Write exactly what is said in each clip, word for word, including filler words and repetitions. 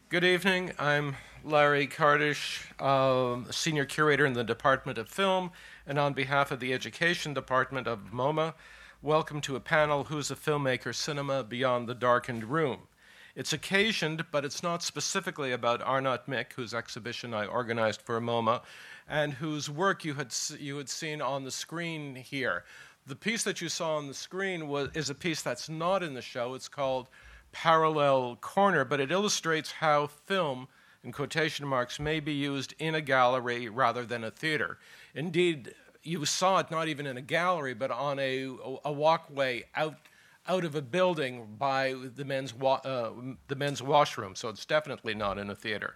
Good evening. I'm Larry Kardish, um, Senior Curator in the Department of Film, and on behalf of the Education Department of MoMA, welcome to a panel, Who's a Filmmaker? Cinema Beyond the Darkened Room. It's occasioned, but it's not specifically about Arnott Mick, whose exhibition I organized for MoMA, and whose work you had, you had seen on the screen here. The piece that you saw on the screen was, is a piece that's not in the show. It's called Parallel Corner, but it illustrates how film, in quotation marks, may be used in a gallery rather than a theater. Indeed, you saw it not even in a gallery, but on a, a walkway out, out of a building by the men's, wa- uh, the men's washroom, so it's definitely not in a theater.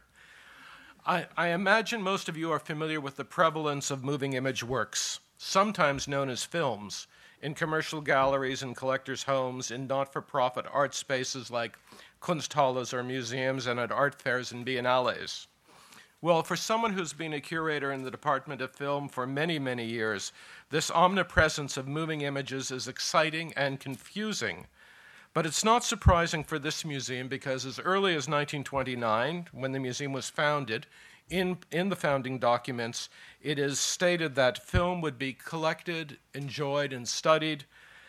I, I imagine most of you are familiar with the prevalence of moving image works, sometimes known as films, in commercial galleries and collectors' homes, in not-for-profit art spaces like Kunsthalles or museums, and at art fairs and biennales. Well, for someone who's been a curator in the Department of Film for many, many years, this omnipresence of moving images is exciting and confusing. But it's not surprising for this museum because as early as nineteen twenty-nine, when the museum was founded, In, in the founding documents, it is stated that film would be collected, enjoyed, and studied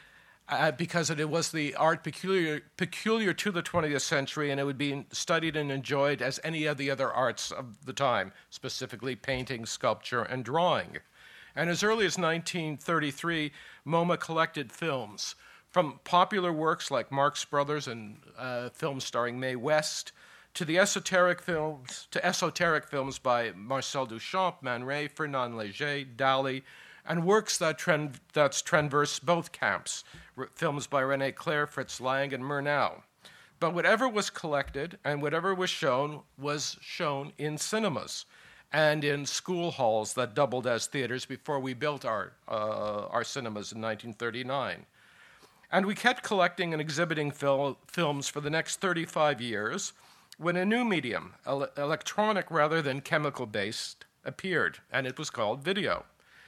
uh, because it was the art peculiar, peculiar to the twentieth century, and it would be studied and enjoyed as any of the other arts of the time, specifically painting, sculpture, and drawing. And as early as nineteen thirty-three, MoMA collected films from popular works like Marx Brothers and uh, films starring Mae West, to the esoteric films, to esoteric films by Marcel Duchamp, Man Ray, Fernand Léger, Dali, and works that trend, that's transverse both camps, r- films by René Clair, Fritz Lang, and Murnau. But whatever was collected and whatever was shown was shown in cinemas and in school halls that doubled as theaters before we built our, uh, our cinemas in nineteen thirty-nine. And we kept collecting and exhibiting fil- films for the next thirty-five years, when a new medium, ele- electronic rather than chemical-based, appeared, and it was called video.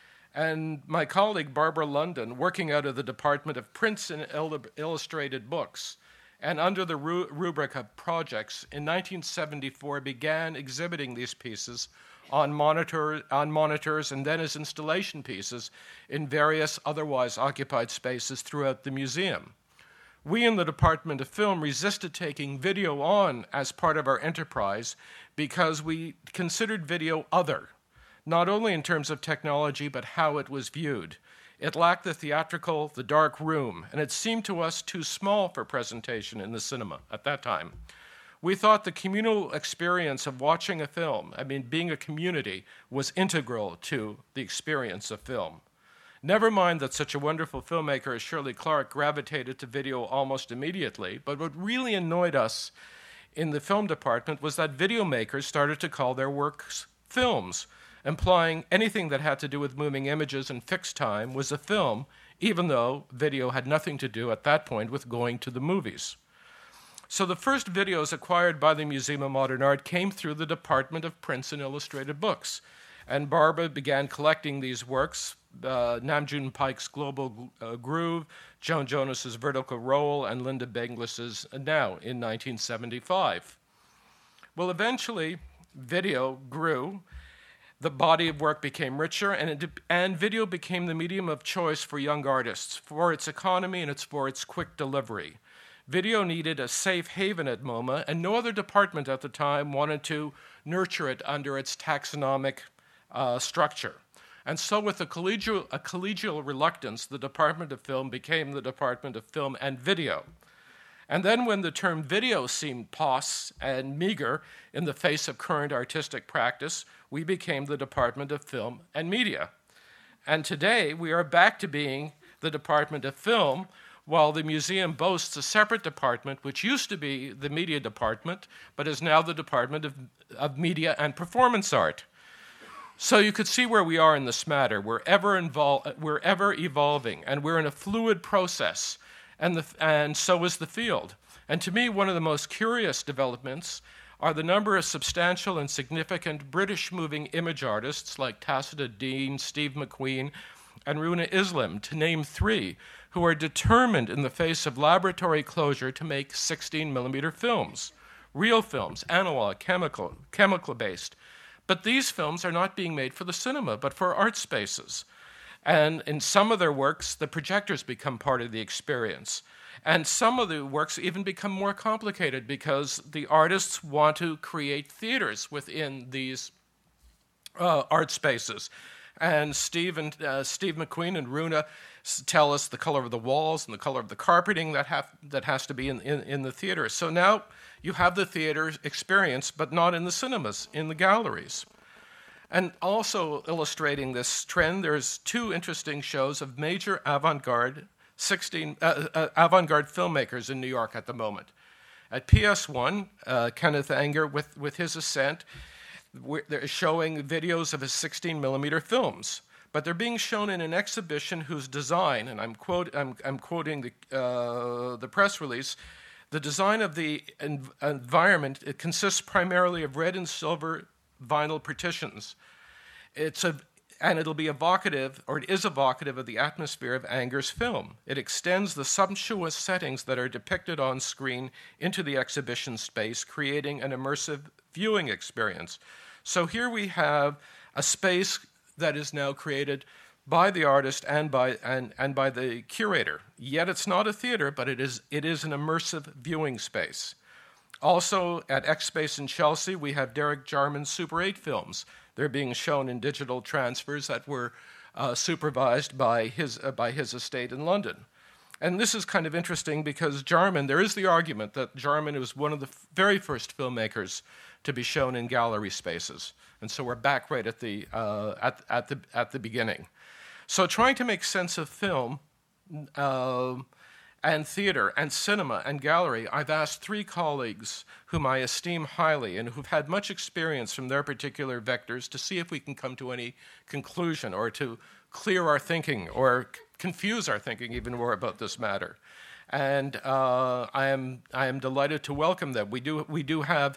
And my colleague Barbara London, working out of the Department of Prints and Il- Illustrated Books, and under the ru- rubric of projects, in nineteen seventy-four began exhibiting these pieces on, monitor- on monitors and then as installation pieces in various otherwise occupied spaces throughout the museum. We in the Department of Film resisted taking video on as part of our enterprise because we considered video other, not only in terms of technology, but how it was viewed. It lacked the theatrical, the dark room, and it seemed to us too small for presentation in the cinema at that time. We thought the communal experience of watching a film, I mean, being a community, was integral to the experience of film. Never mind that such a wonderful filmmaker as Shirley Clarke gravitated to video almost immediately, but what really annoyed us in the film department was that video makers started to call their works films, implying anything that had to do with moving images and fixed time was a film, even though video had nothing to do at that point with going to the movies. So the first videos acquired by the Museum of Modern Art came through the Department of Prints and Illustrated Books, and Barbara began collecting these works, uh, Namjoon Paik's Global uh, Groove, Joan Jonas's Vertical Roll, and Linda Benglis's Now in nineteen seventy-five. Well, eventually, video grew, the body of work became richer, and, it, and video became the medium of choice for young artists, for its economy and it's for its quick delivery. Video needed a safe haven at MoMA, and no other department at the time wanted to nurture it under its taxonomic uh, structure. And so with a collegial, a collegial reluctance, the Department of Film became the Department of Film and Video. And then when the term video seemed pos and meager in the face of current artistic practice, we became the Department of Film and Media. And today we are back to being the Department of Film, while the museum boasts a separate department, which used to be the Media Department, but is now the Department of, of Media and Performance Art. So you could see where we are in this matter. We're ever, invol- we're ever evolving, and we're in a fluid process, and, the, and so is the field. And to me, one of the most curious developments are the number of substantial and significant British moving image artists like Tacita Dean, Steve McQueen, and Runa Islam, to name three, who are determined in the face of laboratory closure to make sixteen millimeter films. real films, analog, chemical, chemical-based. But these films are not being made for the cinema, but for art spaces. And in some of their works, the projectors become part of the experience. And some of the works even become more complicated because the artists want to create theaters within these uh, art spaces. And Steve and uh, Steve McQueen and Runa tell us the color of the walls and the color of the carpeting that have that has to be in, in, in the theater. So now you have the theater experience, but not in the cinemas, in the galleries. And also illustrating this trend, there's two interesting shows of major avant-garde sixteen uh, uh, avant-garde filmmakers in New York at the moment. At P S one, uh, Kenneth Anger with, with his Ascent, they're showing videos of his sixteen millimeter films, but they're being shown in an exhibition whose design, and I'm, quote, I'm, I'm quoting the, uh, the press release, the design of the env- environment, it consists primarily of red and silver vinyl partitions. It's a, and it'll be evocative, or it is evocative of the atmosphere of Anger's film. It extends the sumptuous settings that are depicted on screen into the exhibition space, creating an immersive viewing experience. So here we have a space that is now created by the artist and by and, and by the curator. Yet it's not a theater, but it is it is an immersive viewing space. Also at X Space in Chelsea, we have Derek Jarman's Super eight films. They're being shown in digital transfers that were uh, supervised by his uh, by his estate in London. And this is kind of interesting because Jarman, there is the argument that Jarman was one of the f- very first filmmakers to be shown in gallery spaces. And so we're back right at the, uh, at, at the, at the beginning. So trying to make sense of film uh, and theater and cinema and gallery, I've asked three colleagues whom I esteem highly and who've had much experience from their particular vectors to see if we can come to any conclusion or to clear our thinking or c- confuse our thinking even more about this matter. And uh, I am I am delighted to welcome them. We do we do have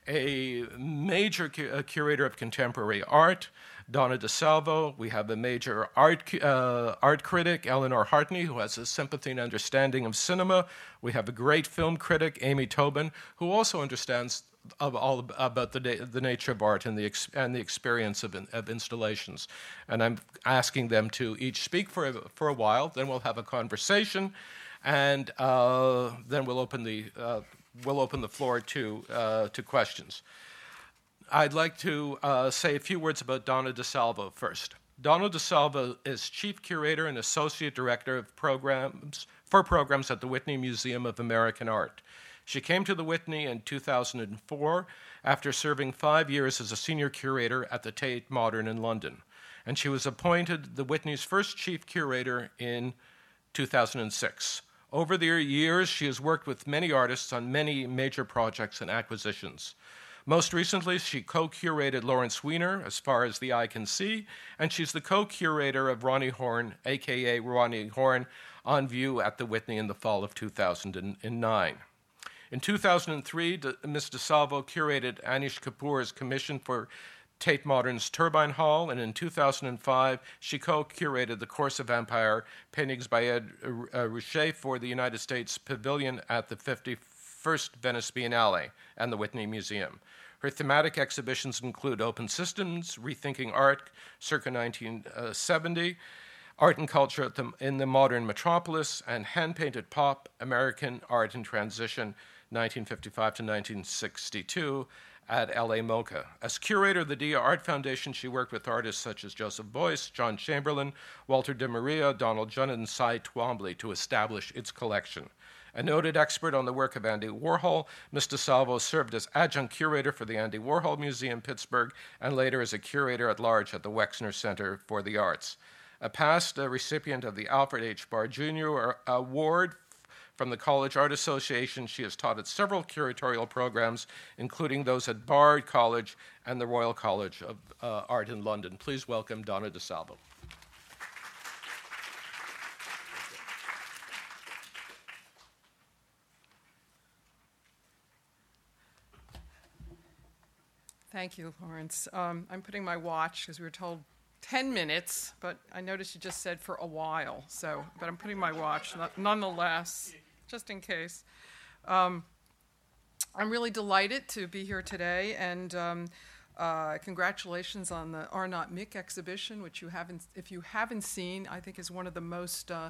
a major cu- a curator of contemporary art, Donna DeSalvo. We have a major art uh, art critic, Eleanor Hartney, who has a sympathy and understanding of cinema. We have a great film critic, Amy Tobin, who also understands of all about the the nature of art and the ex, and the experience of of installations. And I'm asking them to each speak for a, for a while. Then we'll have a conversation, and uh, then we'll open the uh, we'll open the floor to uh, to questions. I'd like to uh, say a few words about Donna DeSalvo first. Donna DeSalvo is Chief Curator and Associate Director of Programs for Programs at the Whitney Museum of American Art. She came to the Whitney in two thousand four after serving five years as a senior curator at the Tate Modern in London. And she was appointed the Whitney's first chief curator in two thousand six. Over the years, she has worked with many artists on many major projects and acquisitions. Most recently, she co-curated Lawrence Weiner, As Far as the Eye Can See, and she's the co-curator of Ronnie Horn, a k a. Ronnie Horn, on view at the Whitney in the fall of two thousand nine. In two thousand three, Miz DeSalvo curated Anish Kapoor's commission for Tate Modern's Turbine Hall, and in two thousand five, she co-curated The Course of Empire, paintings by Ed Ruscha for the United States Pavilion at the fifty-first Venice Biennale and the Whitney Museum. Her thematic exhibitions include Open Systems, Rethinking Art, circa nineteen seventy, Art and Culture at the, in the Modern Metropolis, and Hand-Painted Pop, American Art in Transition, nineteen fifty-five to nineteen sixty-two, at L A MoCA. As curator of the Dia Art Foundation, she worked with artists such as Joseph Beuys, John Chamberlain, Walter de Maria, Donald Judd, and Cy Twombly to establish its collection. A noted expert on the work of Andy Warhol, Miz DeSalvo served as adjunct curator for the Andy Warhol Museum, Pittsburgh, and later as a curator at large at the Wexner Center for the Arts. A past uh, recipient of the Alfred H. Barr Junior Award from the College Art Association, she has taught at several curatorial programs, including those at Bard College and the Royal College of uh, Art in London. Please welcome Donna DeSalvo. Thank you, Lawrence. Um, I'm putting my watch because we were told ten minutes, but I noticed you just said for a while. So, but I'm putting my watch nonetheless, just in case. Um, I'm really delighted to be here today, and um, uh, congratulations on the Arnott Mick exhibition, which you haven't, if you haven't seen, I think is one of the most uh,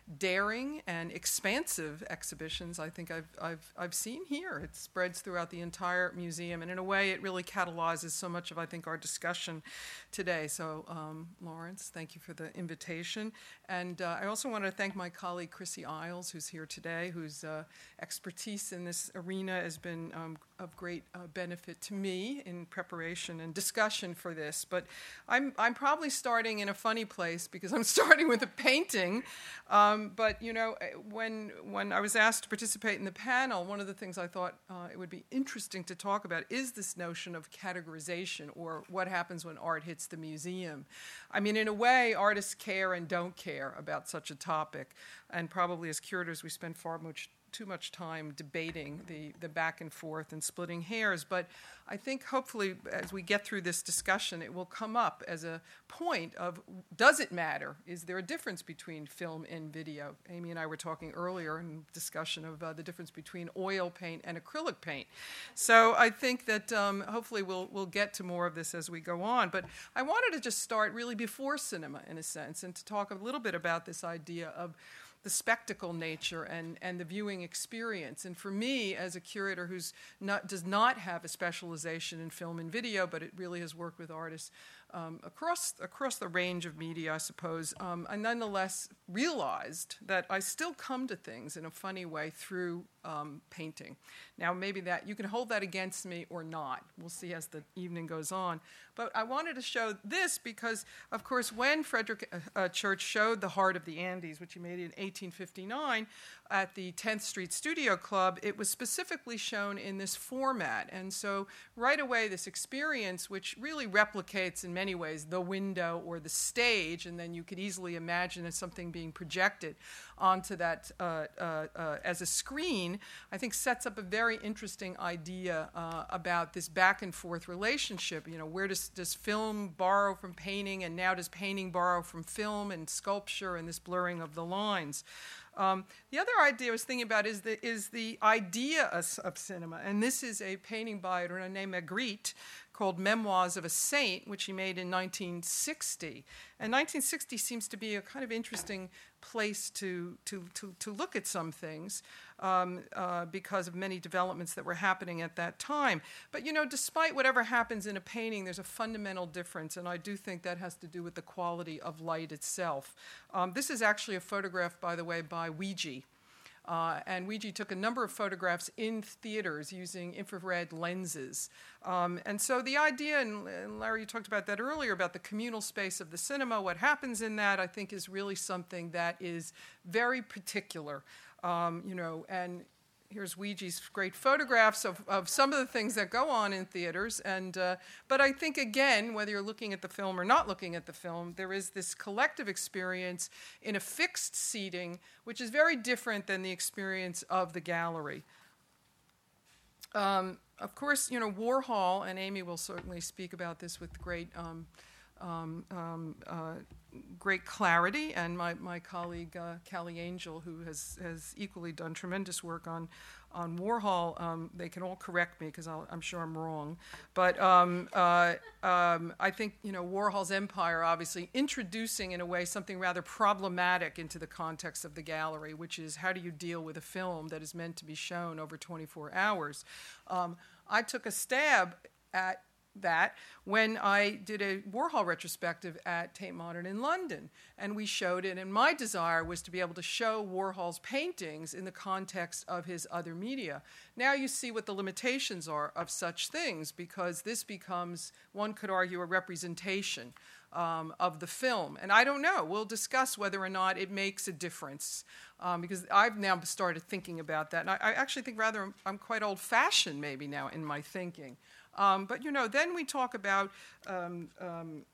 daring and expansive exhibitions I think I've, I've, I've seen here. It spreads throughout the entire museum, and in a way it really catalyzes so much of, I think, our discussion today. So, um, Lawrence, thank you for the invitation. And uh, I also want to thank my colleague Chrissy Isles, who's here today, whose uh, expertise in this arena has been um, of great uh, benefit to me in preparation and discussion for this. But I'm, I'm probably starting in a funny place because I'm starting with a painting. Um, but, you know, when, when I was asked to participate in the panel, one of the things I thought uh, it would be interesting to talk about is this notion of categorization, or what happens when art hits the museum. I mean, in a way, artists care and don't care about such a topic. And probably as curators, we spend far much too much time debating the, the back and forth and splitting hairs. But I think hopefully as we get through this discussion, it will come up as a point of, does it matter? Is there a difference between film and video? Amy and I were talking earlier in discussion of uh, the difference between oil paint and acrylic paint. So I think that um, hopefully we'll, we'll get to more of this as we go on. But I wanted to just start really before cinema, in a sense, and to talk a little bit about this idea of the spectacle nature and, and the viewing experience. And for me, as a curator who's not, does not have a specialization in film and video, but it really has worked with artists um, across, across the range of media, I suppose, um, I nonetheless realized that I still come to things in a funny way through um, painting. Now, maybe that you can hold that against me or not. We'll see as the evening goes on. But I wanted to show this because, of course, when Frederick uh, Church showed The Heart of the Andes, which he made in eighteen fifty-nine at the tenth Street Studio Club, it was specifically shown in this format. And so right away, this experience, which really replicates in many ways the window or the stage, and then you could easily imagine as something being projected onto that uh, uh, uh, as a screen, I think sets up a very interesting idea uh, about this back and forth relationship. You know, where does, does film borrow from painting, and now does painting borrow from film and sculpture, and this blurring of the lines? Um, the other idea I was thinking about is the, is the idea of, of cinema, and this is a painting by René Magritte called Memoirs of a Saint, which he made in nineteen sixty. And nineteen sixty seems to be a kind of interesting place to, to, to, to look at some things um, uh, because of many developments that were happening at that time. But, you know, despite whatever happens in a painting, there's a fundamental difference, and I do think that has to do with the quality of light itself. Um, this is actually a photograph, by the way, by Weegee. Uh, and Weegee took a number of photographs in theaters using infrared lenses. Um, and so the idea, and, and Larry, you talked about that earlier, about the communal space of the cinema, what happens in that, I think, is really something that is very particular. Um, you know, and here's Weegee's great photographs of, of some of the things that go on in theaters. And uh, but I think, again, whether you're looking at the film or not looking at the film, there is this collective experience in a fixed seating, which is very different than the experience of the gallery. Um, of course, you know, Warhol, and Amy will certainly speak about this with great um, um, um, uh, great clarity, and my, my colleague uh, Callie Angel, who has, has equally done tremendous work on, on Warhol, um, they can all correct me because I'm sure I'm wrong. But um, uh, um, I think, you know, Warhol's empire, obviously introducing in a way something rather problematic into the context of the gallery, which is how do you deal with a film that is meant to be shown over twenty-four hours. Um, I took a stab at that when I did a Warhol retrospective at Tate Modern in London, and we showed it, and my desire was to be able to show Warhol's paintings in the context of his other media. Now you see what the limitations are of such things, because this becomes, one could argue, a representation um, of the film. And I don't know, we'll discuss whether or not it makes a difference, um, because I've now started thinking about that, and I, I actually think rather I'm quite old-fashioned maybe now in my thinking. Um, but, you know, then we talk about um, um,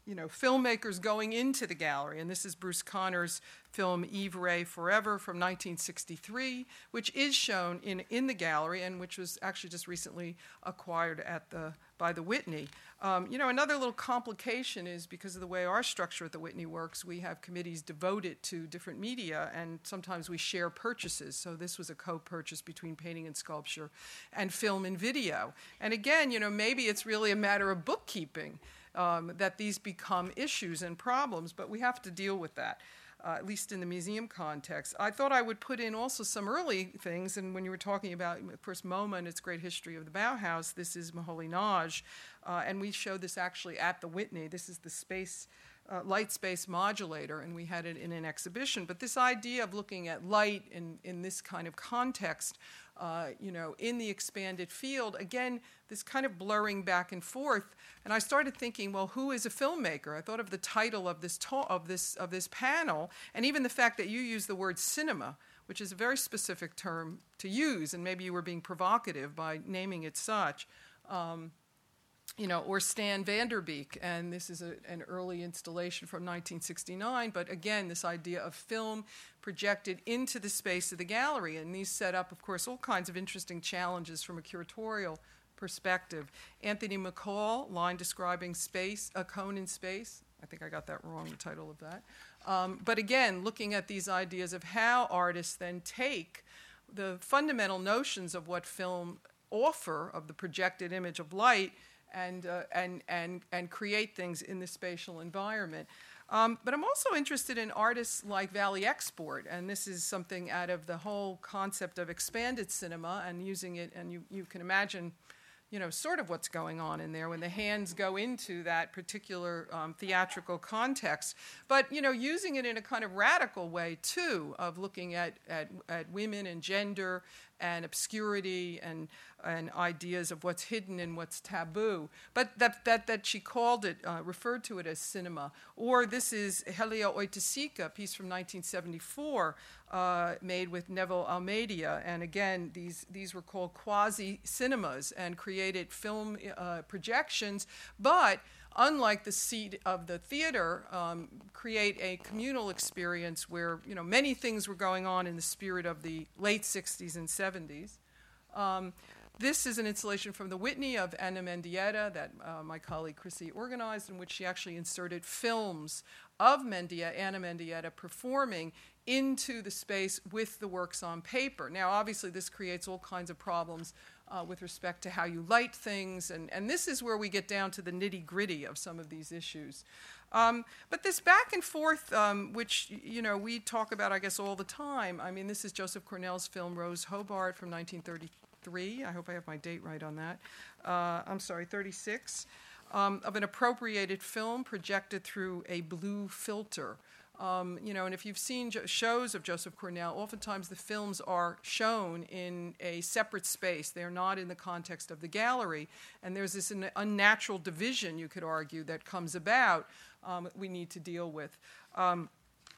you know, filmmakers going into the gallery. And this is Bruce Conner's film Eve Ray Forever from nineteen sixty-three, which is shown in, in the gallery and which was actually just recently acquired at the, by the Whitney. Um, you know, another little complication is because of the way our structure at the Whitney works, we have committees devoted to different media, and sometimes we share purchases. So this was a co-purchase between painting and sculpture and film and video. And again, you know, maybe it's really a matter of bookkeeping um, that these become issues and problems, but we have to deal with that. Uh, at least in the museum context. I thought I would put in also some early things, and when you were talking about, of course, MoMA and its great history of the Bauhaus, this is Moholy-Nagy, uh, and we showed this actually at the Whitney. This is the space, uh, light space modulator, and we had it in an exhibition. But this idea of looking at light in, in this kind of context, uh, you know, in the expanded field, again, this kind of blurring back and forth. And I started thinking, well, who is a filmmaker? I thought of the title of this ta- of this of this panel, and even the fact that you use the word cinema, which is a very specific term to use, and maybe you were being provocative by naming it such. Um, You know, or Stan Vanderbeek, and this is a, an early installation from nineteen sixty-nine, but again, this idea of film projected into the space of the gallery, and these set up, of course, all kinds of interesting challenges from a curatorial perspective. Anthony McCall, line describing space, a cone in space. I think I got that wrong, the title of that. Um, but again, looking at these ideas of how artists then take the fundamental notions of what film offer, of the projected image of light, and, uh, and, and, and create things in the spatial environment. Um, but I'm also interested in artists like Valley Export, and this is something out of the whole concept of expanded cinema and using it, and you, you can imagine, you know, sort of what's going on in there when the hands go into that particular um, theatrical context. But, you know, using it in a kind of radical way, too, of looking at, at, at women and gender and obscurity and and ideas of what's hidden and what's taboo. But that that that she called it, uh, referred to it as cinema. Or this is Helia Oiticica, a piece from nineteen seventy-four, uh, made with Neville Almeida. And again, these these were called quasi-cinemas and created film uh, projections, but unlike the seat of the theater, um, create a communal experience where, you know, many things were going on in the spirit of the late sixties and seventies. Um, this is an installation from the Whitney of Anna Mendieta that uh, my colleague Chrissy organized, in which she actually inserted films of Mendieta, Anna Mendieta performing into the space with the works on paper. Now, obviously, this creates all kinds of problems Uh, with respect to how you light things, and, and this is where we get down to the nitty-gritty of some of these issues. Um, but this back and forth, um, which, you know, we talk about, I guess, all the time. I mean, this is Joseph Cornell's film Rose Hobart from nineteen thirty-three. I hope I have my date right on that. Uh, I'm sorry, thirty-six, um, of an appropriated film projected through a blue filter. Um, you know, and if you've seen jo- shows of Joseph Cornell, oftentimes the films are shown in a separate space. They are not in the context of the gallery. And there's this un- unnatural division, you could argue, that comes about um, we need to deal with. Um,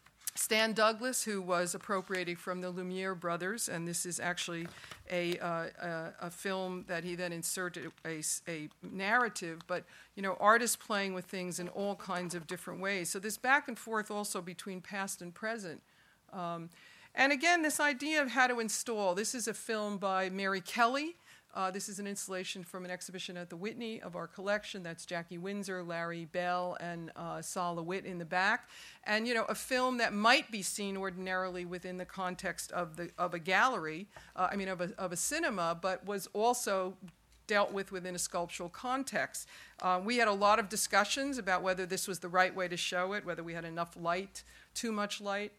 Stan Douglas, who was appropriating from the Lumiere brothers, and this is actually a, uh, a, a film that he then inserted a, a narrative, but, you know, artists playing with things in all kinds of different ways. So this back and forth also between past and present. Um, and again, this idea of how to install. This is a film by Mary Kelly. Uh, this is an installation from an exhibition at the Whitney of our collection. That's Jackie Windsor, Larry Bell, and uh, Sol LeWitt in the back. And, you know, a film that might be seen ordinarily within the context of the of a gallery, uh, I mean, of a, of a cinema, but was also dealt with within a sculptural context. Uh, we had a lot of discussions about whether this was the right way to show it, whether we had enough light, too much light.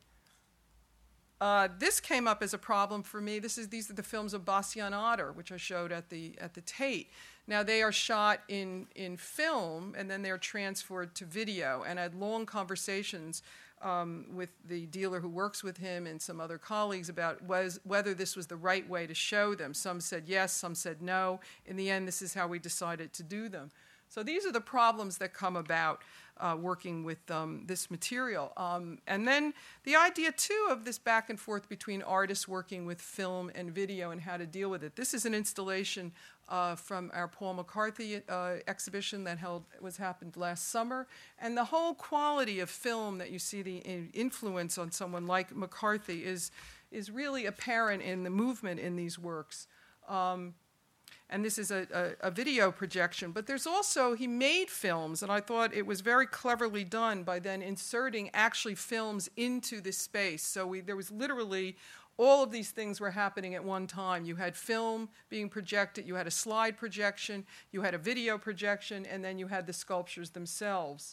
Uh, this came up as a problem for me. This is these are the films of Bastian Otter, which I showed at the at the Tate. Now they are shot in in film, and then they're transferred to video. And I had long conversations um, with the dealer who works with him and some other colleagues about was whether this was the right way to show them. Some said yes, some said no. In the end, this is how we decided to do them. So these are the problems that come about uh, working with um, this material. Um, and then the idea, too, of this back and forth between artists working with film and video and how to deal with it. This is an installation uh, from our Paul McCarthy uh, exhibition that held was happened last summer. And the whole quality of film that you see, the influence on someone like McCarthy, is, is really apparent in the movement in these works. Um, And this is a, a, a video projection. But there's also, he made films, and I thought it was very cleverly done by then inserting actually films into this space. So we, there was literally, all of these things were happening at one time. You had film being projected, you had a slide projection, you had a video projection, and then you had the sculptures themselves.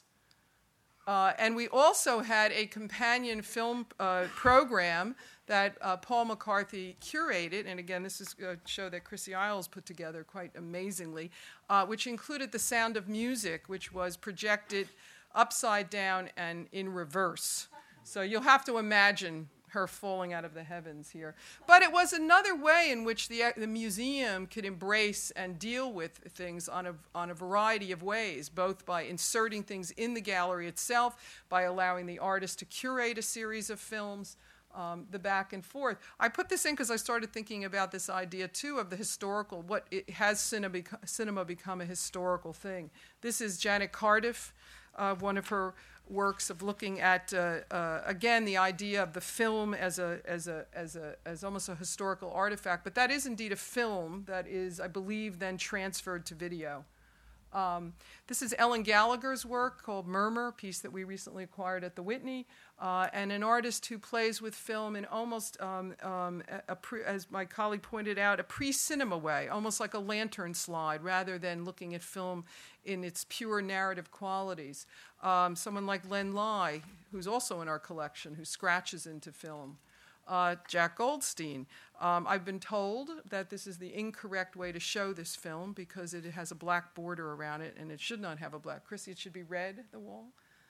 Uh, and we also had a companion film uh, program that uh, Paul McCarthy curated, and again, this is a show that Chrissy Isles put together quite amazingly, uh, which included The Sound of Music, which was projected upside down and in reverse. So you'll have to imagine her falling out of the heavens here. But it was another way in which the, the museum could embrace and deal with things on a, on a variety of ways, both by inserting things in the gallery itself, by allowing the artist to curate a series of films, um, the back and forth. I put this in because I started thinking about this idea, too, of the historical, what it, has cinema, cinema become a historical thing? This is Janet Cardiff, uh, one of her works of looking at uh, uh, again the idea of the film as a as a as a as almost a historical artifact, but that is indeed a film that is, I believe, then transferred to video. Um, this is Ellen Gallagher's work called Murmur, a piece that we recently acquired at the Whitney, uh, and an artist who plays with film in almost, um, um, a, a pre, as my colleague pointed out, a pre-cinema way, almost like a lantern slide, rather than looking at film in its pure narrative qualities. Um, someone like Len Lai, who's also in our collection, who scratches into film. Uh, Jack Goldstein. Um, I've been told that this is the incorrect way to show this film because it has a black border around it, and it should not have a black. Chrissy, it should be red, the wall?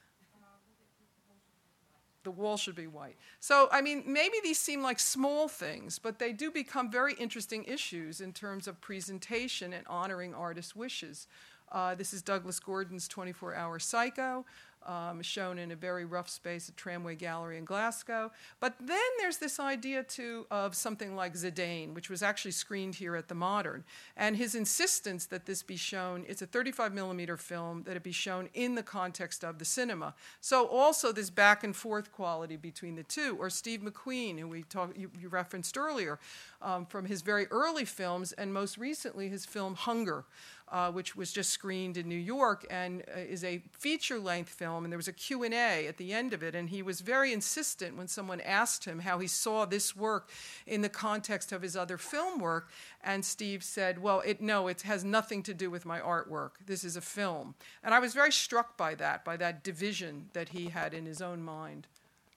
The wall should be white. So, I mean, maybe these seem like small things, but they do become very interesting issues in terms of presentation and honoring artists' wishes. Uh, this is Douglas Gordon's twenty-four hour Psycho, um, shown in a very rough space at Tramway Gallery in Glasgow. But then there's this idea, too, of something like Zidane, which was actually screened here at the Modern. And his insistence that this be shown, it's a thirty-five millimeter film, that it be shown in the context of the cinema. So also this back and forth quality between the two. Or Steve McQueen, who we talked, you, you referenced earlier, um, from his very early films, and most recently his film Hunger, Uh, which was just screened in New York and uh, is a feature-length film, and there was a Q and A at the end of it, and he was very insistent when someone asked him how he saw this work in the context of his other film work, and Steve said, well, it, no, it has nothing to do with my artwork. This is a film. And I was very struck by that, by that division that he had in his own mind.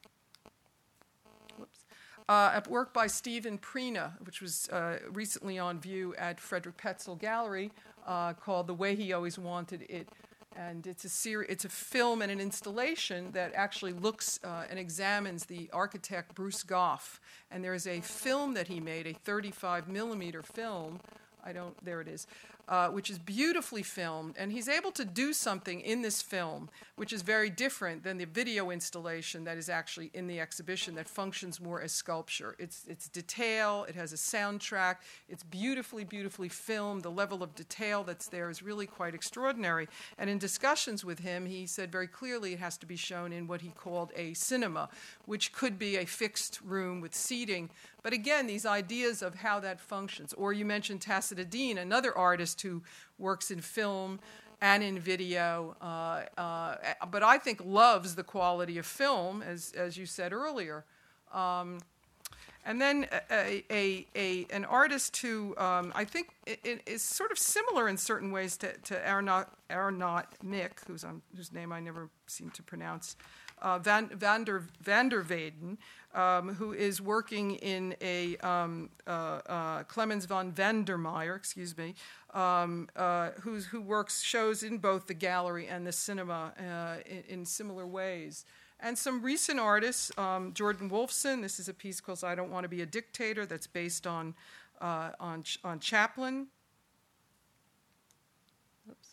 Uh, a work by Stephen Prina, which was uh, recently on view at Frederick Petzel Gallery, uh, called The Way He Always Wanted It. And it's a ser- it's a film and an installation that actually looks uh, and examines the architect Bruce Goff. And there is a film that he made, a thirty-five millimeter film, I don't, there it is, uh, which is beautifully filmed, and he's able to do something in this film which is very different than the video installation that is actually in the exhibition that functions more as sculpture. It's, it's detail, it has a soundtrack, it's beautifully, beautifully filmed. The level of detail that's there is really quite extraordinary. And in discussions with him, he said very clearly it has to be shown in what he called a cinema, which could be a fixed room with seating. But again, these ideas of how that functions. Or you mentioned Tacita Dean, another artist who works in film and in video, uh, uh, but I think loves the quality of film, as, as you said earlier. Um, and then a, a, a, an artist who um, I think it, it is sort of similar in certain ways to, to Arnaut, Arnaut Mick, who's on, whose name I never seem to pronounce, Uh, Van, Van, der, Van der Weyden, um, who is working in a um, uh, uh, Clemens von Vandermeer, excuse me, um, uh, who's, who works shows in both the gallery and the cinema uh, in, in similar ways. And some recent artists, um, Jordan Wolfson. This is a piece called "I Don't Want to Be a Dictator" that's based on uh, on on Chaplin. Oops.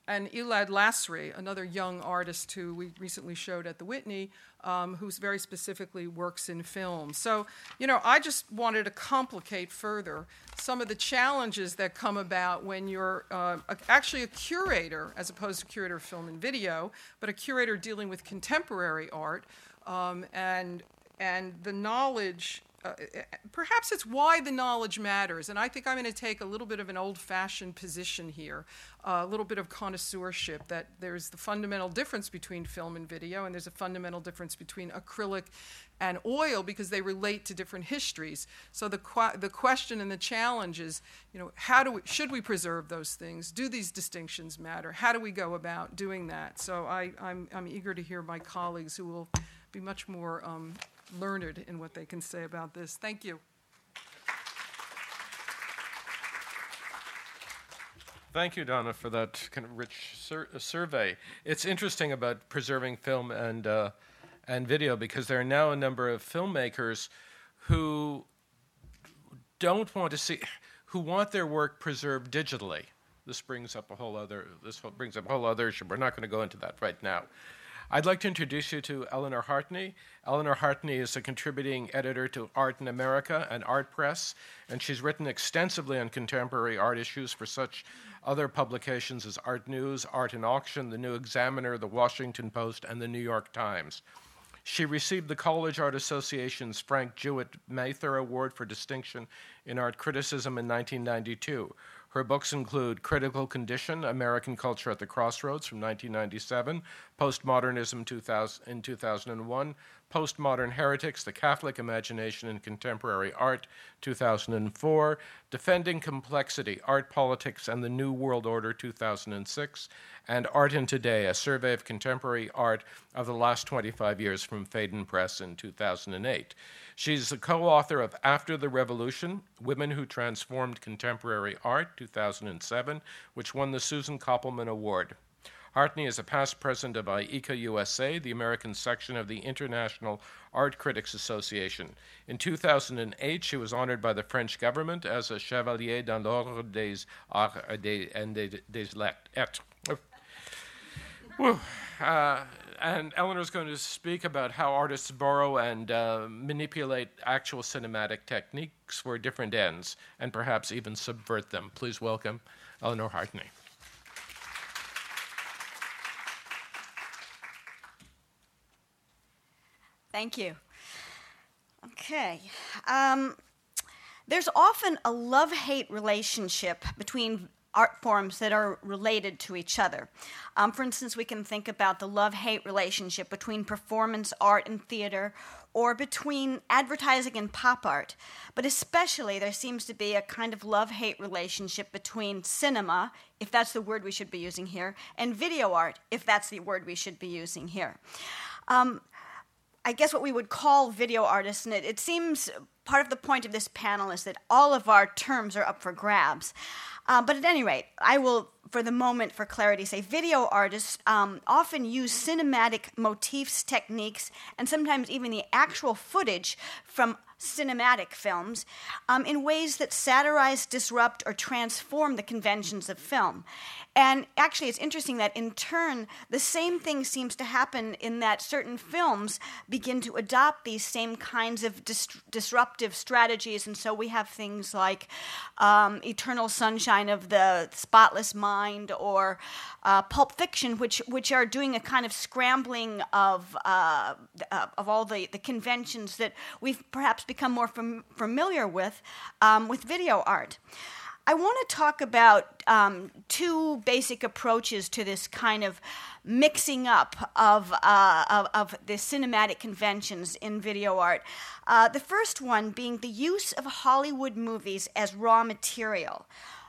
and Elad Lasry, another young artist who we recently showed at the Whitney, um, who very specifically works in film. So, you know, I just wanted to complicate further some of the challenges that come about when you're uh, a, actually a curator, as opposed to curator of film and video, but a curator dealing with contemporary art, um, and and the knowledge. Uh, perhaps it's why the knowledge matters, and I think I'm going to take a little bit of an old-fashioned position here, uh, a little bit of connoisseurship, that there's the fundamental difference between film and video, and there's a fundamental difference between acrylic and oil because they relate to different histories. So the qu- the question and the challenge is, you know, how do we, should we preserve those things? Do these distinctions matter? How do we go about doing that? So I, I'm, I'm eager to hear my colleagues who will be much more um, learned in what they can say about this. Thank you. Thank you, Donna, for that kind of rich sur- survey. It's interesting about preserving film and uh, and video because there are now a number of filmmakers who don't want to see, who want their work preserved digitally. This brings up a whole other. This brings up a whole other issue. We're not going to go into that right now. I'd like to introduce you to Eleanor Hartney. Eleanor Hartney is a contributing editor to Art in America and Art Press, and she's written extensively on contemporary art issues for such other publications as Art News, Art in Auction, The New Examiner, The Washington Post, and The New York Times. She received the College Art Association's Frank Jewett Mather Award for Distinction in Art Criticism in nineteen ninety-two. Her books include Critical Condition, American Culture at the Crossroads from nineteen ninety-seven, Postmodernism two thousand, in two thousand one, Postmodern Heretics, The Catholic Imagination in Contemporary Art, two thousand four, Defending Complexity, Art Politics and the New World Order, two thousand six, and Art in Today, a survey of contemporary art of the last twenty-five years from Phaidon Press in two thousand eight. She's the co-author of After the Revolution, Women Who Transformed Contemporary Art, two thousand seven, which won the Susan Koppelman Award. Hartney is a past president of I E C A U S A, the American section of the International Art Critics Association. In two thousand eight, she was honored by the French government as a Chevalier dans l'Ordre des Arts et des Lettres. Uh, and Eleanor's going to speak about how artists borrow and uh, manipulate actual cinematic techniques for different ends, and perhaps even subvert them. Please welcome Eleanor Hartney. Thank you. Okay. Um, there's often a love-hate relationship between art forms that are related to each other. Um, for instance, we can think about the love-hate relationship between performance art and theater, or between advertising and pop art. But especially, there seems to be a kind of love-hate relationship between cinema, if that's the word we should be using here, and video art, if that's the word we should be using here. Um, I guess what we would call video artists, and it, it seems part of the point of this panel is that all of our terms are up for grabs. Uh, but at any rate, I will, for the moment, for clarity, say video artists um, often use cinematic motifs, techniques, and sometimes even the actual footage from cinematic films um, in ways that satirize, disrupt, or transform the conventions of film. And actually, it's interesting that in turn, the same thing seems to happen in that certain films begin to adopt these same kinds of dis- disruptive strategies. And so we have things like um, Eternal Sunshine of the Spotless Mind or uh, Pulp Fiction, which which are doing a kind of scrambling of uh, uh, of all the, the conventions that we've perhaps become more fam- familiar with um, with video art. I want to talk about um, two basic approaches to this kind of mixing up of, uh, of, of the cinematic conventions in video art. Uh, the first one being the use of Hollywood movies as raw material.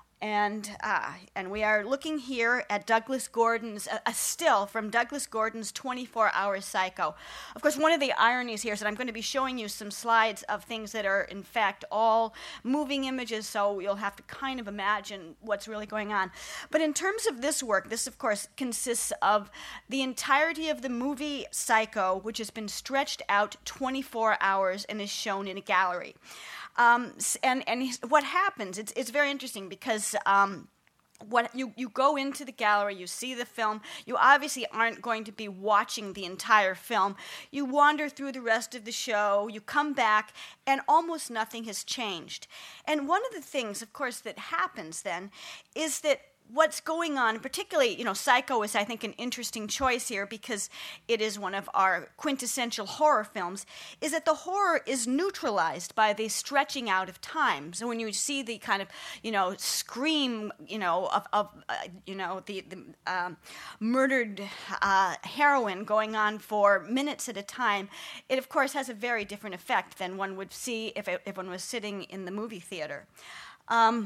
And uh, and we are looking here at Douglas Gordon's, a, a still from Douglas Gordon's twenty-four hour Psycho. Of course, one of the ironies here is that I'm going to be showing you some slides of things that are, in fact, all moving images, so you'll have to kind of imagine what's really going on. But in terms of this work, this, of course, consists of the entirety of the movie Psycho, which has been stretched out twenty-four hours and is shown in a gallery. Um, and and what happens, it's it's very interesting because um, what you, you go into the gallery, you see the film, you obviously aren't going to be watching the entire film. You wander through the rest of the show, you come back, and almost nothing has changed. And one of the things, of course, that happens then is that what's going on, particularly, you know, Psycho is, I think, an interesting choice here because it is one of our quintessential horror films, is that the horror is neutralized by the stretching out of time. So when you see the kind of, you know, scream, you know, of, of uh, you know, the, the um, murdered uh, heroine going on for minutes at a time, it, of course, has a very different effect than one would see if, it, if one was sitting in the movie theater. Um,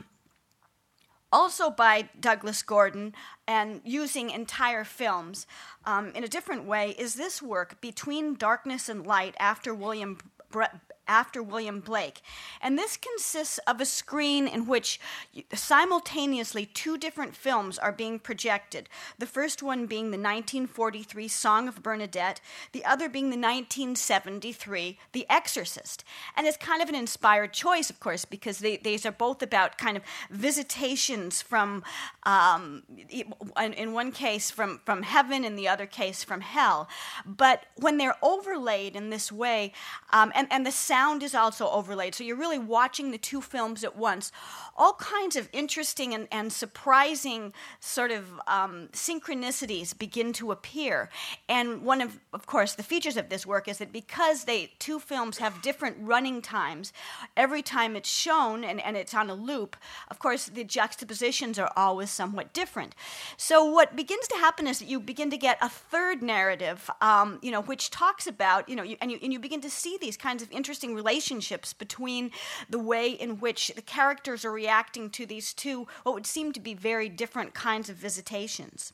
Also by Douglas Gordon, and using entire films um, in a different way, is this work, Between Darkness and Light, after William Bre- after William Blake. And this consists of a screen in which simultaneously two different films are being projected. The first one being the nineteen forty-three Song of Bernadette, the other being the nineteen seventy-three The Exorcist. And it's kind of an inspired choice, of course, because they, these are both about kind of visitations from, um, in, in one case from, from heaven, in the other case from hell. But when they're overlaid in this way, um, and, and the sound is also overlaid, so you're really watching the two films at once, all kinds of interesting and, and surprising sort of um, synchronicities begin to appear. And one of, of course, the features of this work is that because they two films have different running times, every time it's shown and, and it's on a loop, of course, the juxtapositions are always somewhat different. So what begins to happen is that you begin to get a third narrative, um, you know, which talks about, you know, you, and, you, and you begin to see these kinds of interesting relationships between the way in which the characters are reacting to these two, what would seem to be very different kinds of visitations.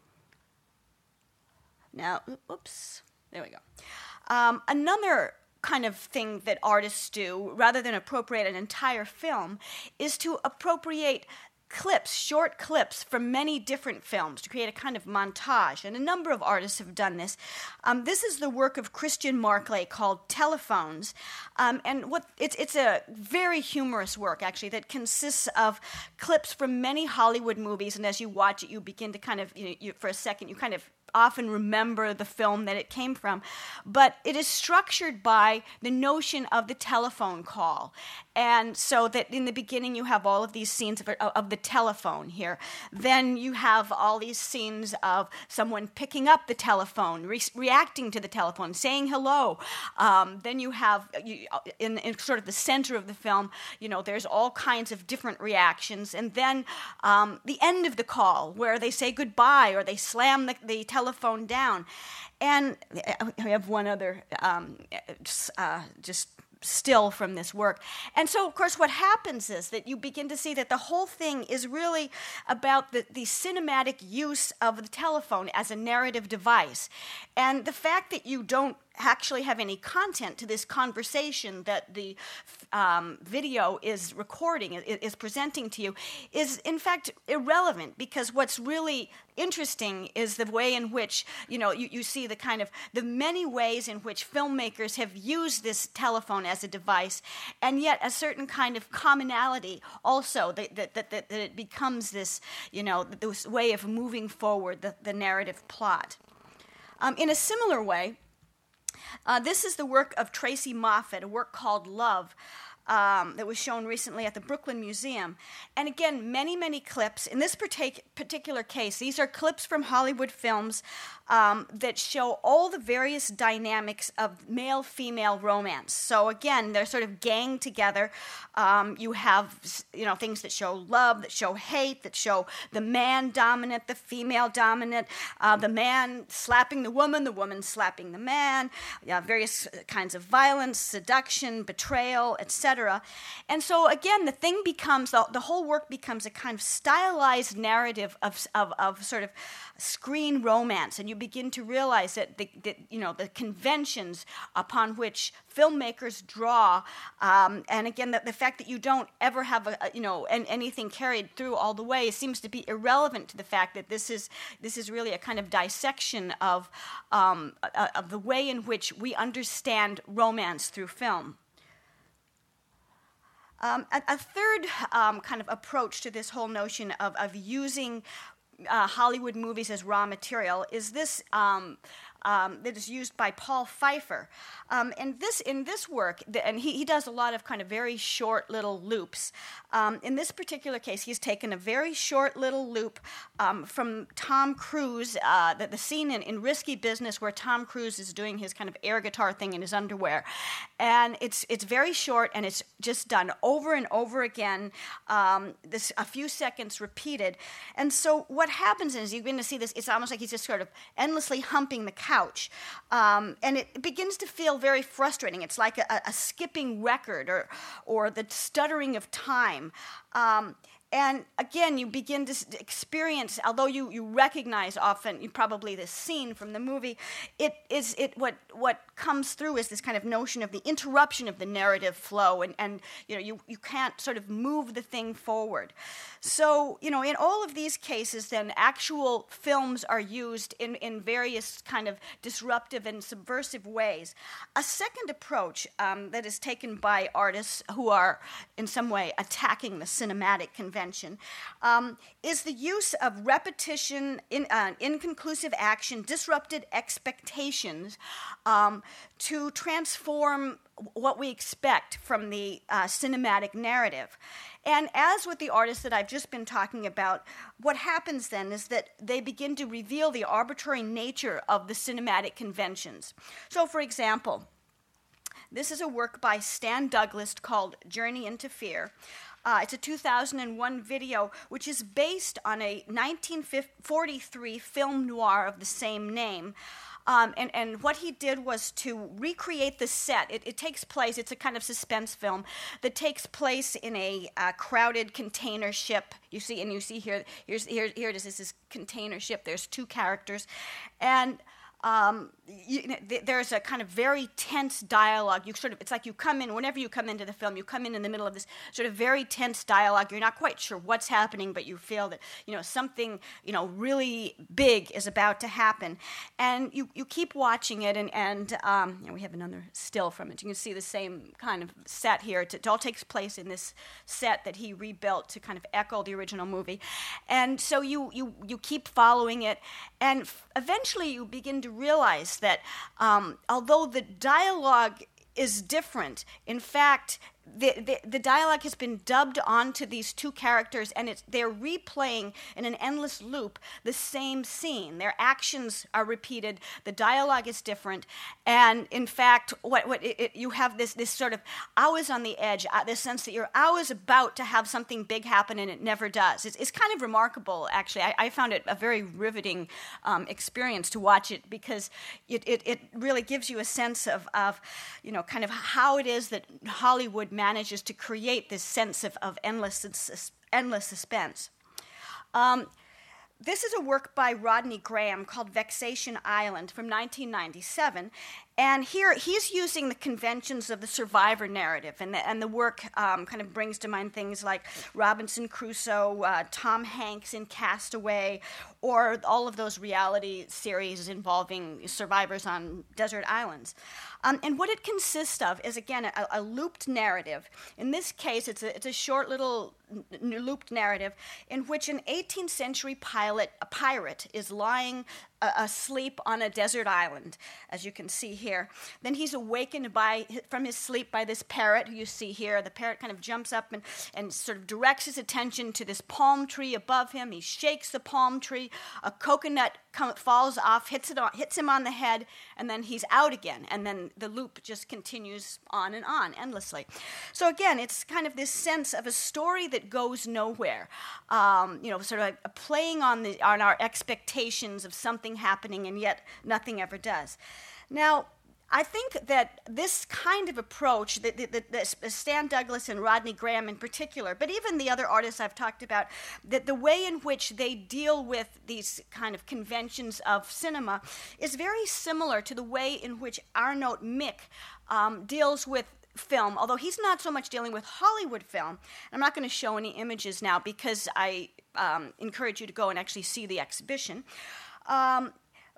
Now, oops, there we go. Um, another kind of thing that artists do, rather than appropriate an entire film, is to appropriate clips, short clips from many different films to create a kind of montage. And a number of artists have done this. Um, this is the work of Christian Marclay called Telephones. Um, and what it's, it's a very humorous work, actually, that consists of clips from many Hollywood movies. And as you watch it, you begin to kind of, you know, you, for a second, you kind of often remember the film that it came from. But it is structured by the notion of the telephone call. And so that in the beginning you have all of these scenes of, of the telephone here. Then you have all these scenes of someone picking up the telephone, re- reacting to the telephone, saying hello. Um, then you have, you, in, in sort of the center of the film, you know, there's all kinds of different reactions. And then um, the end of the call, where they say goodbye or they slam the, the telephone down. And I have one other, um, uh, just still from this work. And so, of course, what happens is that you begin to see that the whole thing is really about the, the cinematic use of the telephone as a narrative device. And the fact that you don't actually have any content to this conversation that the um, video is recording, is, is presenting to you, is in fact irrelevant, because what's really interesting is the way in which, you know, you, you see the kind of, the many ways in which filmmakers have used this telephone as a device, and yet a certain kind of commonality also, that, that, that, that it becomes this, you know, this way of moving forward the, the narrative plot. Um, in a similar way, Uh, this is the work of Tracy Moffat, a work called Love, um, that was shown recently at the Brooklyn Museum. And again, many, many clips. In this partic- particular case, these are clips from Hollywood films um, that show all the various dynamics of male-female romance. So again, they're sort of ganged together. Um, you have, you know, things that show love, that show hate, that show the man dominant, the female dominant, uh, the man slapping the woman, the woman slapping the man, yeah, various kinds of violence, seduction, betrayal, et cetera. And so again, the thing becomes, the, the whole work becomes a kind of stylized narrative of, of, of sort of screen romance, and you begin to realize that the, the you know the conventions upon which filmmakers draw, um, and again the, the fact that you don't ever have a, a you know an, anything carried through all the way seems to be irrelevant to the fact that this is this is really a kind of dissection of um, of the way in which we understand romance through film. Um, a, a third um, kind of approach to this whole notion of, of using uh, Hollywood movies as raw material is this um, um, that is used by Paul Pfeiffer. Um, and this in this work, and he, he does a lot of kind of very short little loops. Um, in this particular case, he's taken a very short little loop um, from Tom Cruise, uh, the, the scene in, in Risky Business where Tom Cruise is doing his kind of air guitar thing in his underwear. And it's it's very short, and it's just done over and over again, um, this a few seconds repeated. And so what happens is you're going to see this, it's almost like he's just sort of endlessly humping the couch. Um, and it begins to feel very frustrating. It's like a, a skipping record or, or the stuttering of time. Um, And again, you begin to experience, although you, you recognize often, you probably this scene from the movie, it is it what what comes through is this kind of notion of the interruption of the narrative flow, and, and you know you, you can't sort of move the thing forward. So you know in all of these cases, then actual films are used in, in various kind of disruptive and subversive ways. A second approach um, that is taken by artists who are in some way attacking the cinematic convention Um, is the use of repetition, in, uh, inconclusive action, disrupted expectations um, to transform what we expect from the uh, cinematic narrative. And as with the artists that I've just been talking about, what happens then is that they begin to reveal the arbitrary nature of the cinematic conventions. So, for example, this is a work by Stan Douglas called Journey into Fear. Uh, it's a two thousand one video, which is based on a nineteen forty-three film noir of the same name. Um, and, and what he did was to recreate the set. It, it takes place, it's a kind of suspense film that takes place in a uh, crowded container ship. You see, and you see here, here's, here, here it is, this is container ship. There's two characters. And Um, you, th- there's a kind of very tense dialogue. You sort of, it's like you come in, whenever you come into the film, you come in in the middle of this sort of very tense dialogue. You're not quite sure what's happening, but you feel that, you know, something, you know, really big is about to happen. And you, you keep watching it, and, and um, you know, we have another still from it. You can see the same kind of set here. It, it all takes place in this set that he rebuilt to kind of echo the original movie. And so you, you, you keep following it, and f- eventually you begin to realize that um, although the dialogue is different, in fact, the, the, the dialogue has been dubbed onto these two characters, and it's, they're replaying in an endless loop the same scene. Their actions are repeated, the dialogue is different, and in fact, what, what it, it, you have this, this sort of always on the edge, uh, this sense that you're always about to have something big happen, and it never does. It's, it's kind of remarkable, actually. I, I found it a very riveting um, experience to watch it, because it, it, it really gives you a sense of, of, you know, kind of how it is that Hollywood manages to create this sense of, of endless, endless suspense. Um, this is a work by Rodney Graham called Vexation Island from nineteen ninety-seven. And here he's using the conventions of the survivor narrative, and the, and the work um, kind of brings to mind things like Robinson Crusoe, uh, Tom Hanks in Castaway, or all of those reality series involving survivors on desert islands. Um, and what it consists of is, again, a, a looped narrative. In this case, it's a, it's a short little n- looped narrative in which an eighteenth century pilot, a pirate is lying asleep on a desert island, as you can see here. Then he's awakened by from his sleep by this parrot who you see here. The parrot kind of jumps up and, and sort of directs his attention to this palm tree above him. He shakes the palm tree. A coconut come, falls off, hits it on, hits him on the head, and then he's out again. And then the loop just continues on and on endlessly. So again, it's kind of this sense of a story that goes nowhere. Um, you know, sort of a, a playing on the on our expectations of something happening, and yet nothing ever does. Now, I think that this kind of approach, that the, the, the Stan Douglas and Rodney Graham in particular, but even the other artists I've talked about, that the way in which they deal with these kind of conventions of cinema is very similar to the way in which Arnold Mick um, deals with film, although he's not so much dealing with Hollywood film. I'm not going to show any images now because I um, encourage you to go and actually see the exhibition. Um,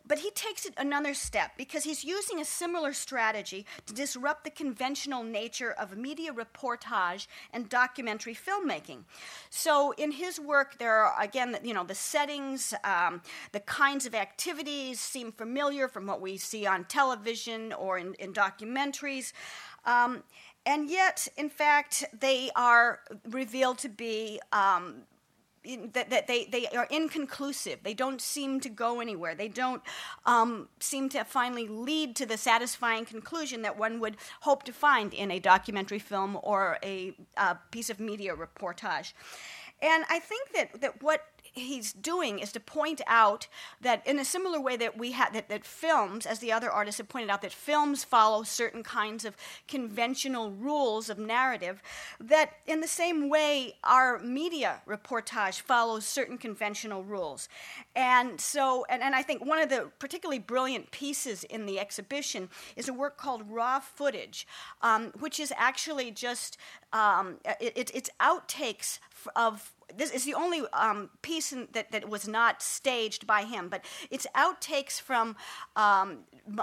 but he takes it another step because he's using a similar strategy to disrupt the conventional nature of media reportage and documentary filmmaking. So in his work, there are, again, you know, the settings, um, the kinds of activities seem familiar from what we see on television or in, in documentaries. Um, and yet, in fact, they are revealed to be um, that, that they, they are inconclusive. They don't seem to go anywhere. They don't um, seem to finally lead to the satisfying conclusion that one would hope to find in a documentary film or a uh, piece of media reportage. And I think that, that what he's doing is to point out that in a similar way that we have that, that films, as the other artists have pointed out, that films follow certain kinds of conventional rules of narrative, that in the same way our media reportage follows certain conventional rules. And so, and, and I think one of the particularly brilliant pieces in the exhibition is a work called Raw Footage, um, which is actually just, um, it, it, it's outtakes of, this is the only um, piece in, that, that was not staged by him, but it's outtakes from um,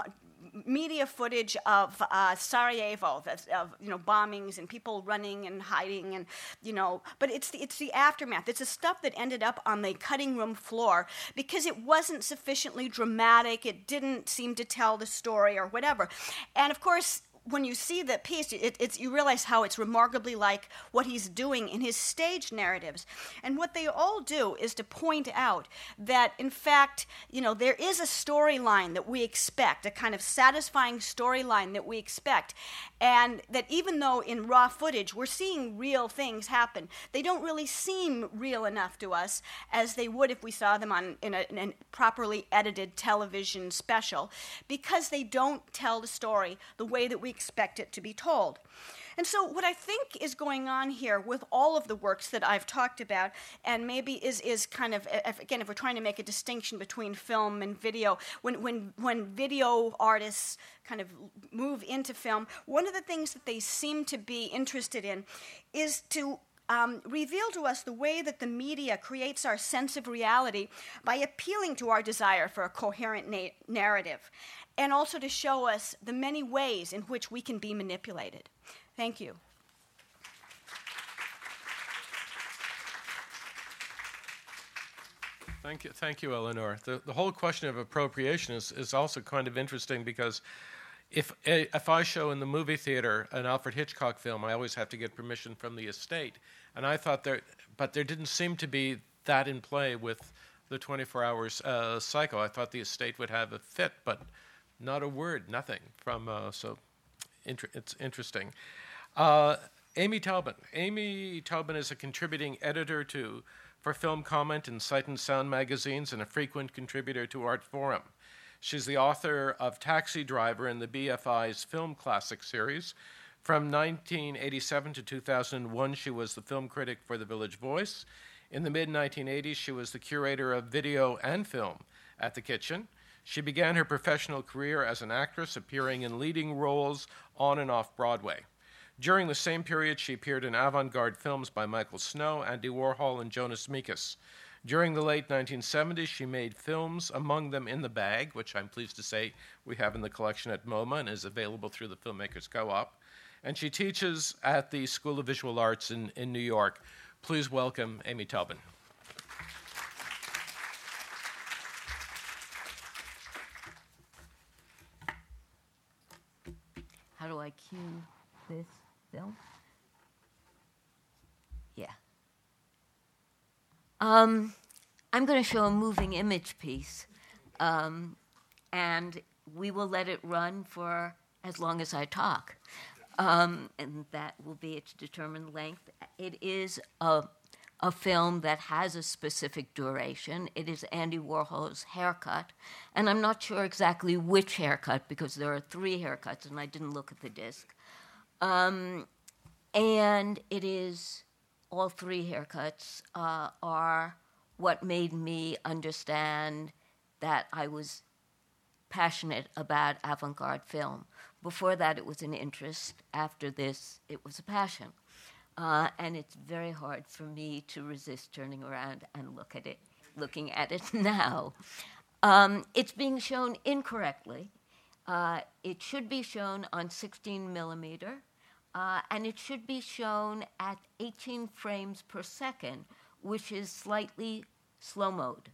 media footage of uh, Sarajevo, of you know bombings and people running and hiding, and you know. But it's the, it's the aftermath. It's the stuff that ended up on the cutting room floor because it wasn't sufficiently dramatic. It didn't seem to tell the story or whatever, and of course, when you see the piece, it, it's, you realize how it's remarkably like what he's doing in his stage narratives. And what they all do is to point out that, in fact, you know, there is a storyline that we expect, a kind of satisfying storyline that we expect, and that even though in raw footage we're seeing real things happen, they don't really seem real enough to us as they would if we saw them on in a, in a properly edited television special, because they don't tell the story the way that we expect it to be told. And so what I think is going on here with all of the works that I've talked about, and maybe is is kind of, if, again, if we're trying to make a distinction between film and video, when, when, when video artists kind of move into film, one of the things that they seem to be interested in is to Um, reveal to us the way that the media creates our sense of reality by appealing to our desire for a coherent na- narrative, and also to show us the many ways in which we can be manipulated. Thank you. Thank you, thank you, Eleanor. The, the whole question of appropriation is, is also kind of interesting because If if I show in the movie theater an Alfred Hitchcock film, I always have to get permission from the estate. And I thought there, but there didn't seem to be that in play with the twenty-four hours uh, cycle. I thought the estate would have a fit, but not a word, nothing from. Uh, so, inter- it's interesting. Uh, Amy Taubin. Amy Taubin is a contributing editor to for Film Comment and Sight and Sound magazines, and a frequent contributor to Art Forum. She's the author of Taxi Driver in the B F I's Film Classic series. From nineteen eighty-seven to two thousand one, she was the film critic for The Village Voice. In the mid nineteen eighties, she was the curator of video and film at The Kitchen. She began her professional career as an actress, appearing in leading roles on and off Broadway. During the same period, she appeared in avant-garde films by Michael Snow, Andy Warhol, and Jonas Mekas. During the late nineteen seventies, she made films, among them In the Bag, which I'm pleased to say we have in the collection at MoMA and is available through the Filmmakers Co-op. And she teaches at the School of Visual Arts in, in New York. Please welcome Amy Taubin. How do I cue this film? Yeah. Um, I'm going to show a moving image piece, um, and we will let it run for as long as I talk, um, and that will be its determined length. It is a, a film that has a specific duration. It is Andy Warhol's Haircut, and I'm not sure exactly which haircut because there are three haircuts, and I didn't look at the disc. Um, and it is... All three haircuts uh, are what made me understand that I was passionate about avant-garde film. Before that, it was an interest. After this, it was a passion. Uh, and it's very hard for me to resist turning around and look at it, looking at it now. Um, it's being shown incorrectly. Uh, it should be shown on sixteen millimeter, uh, and it should be shown at eighteen frames per second, which is slightly slow mode.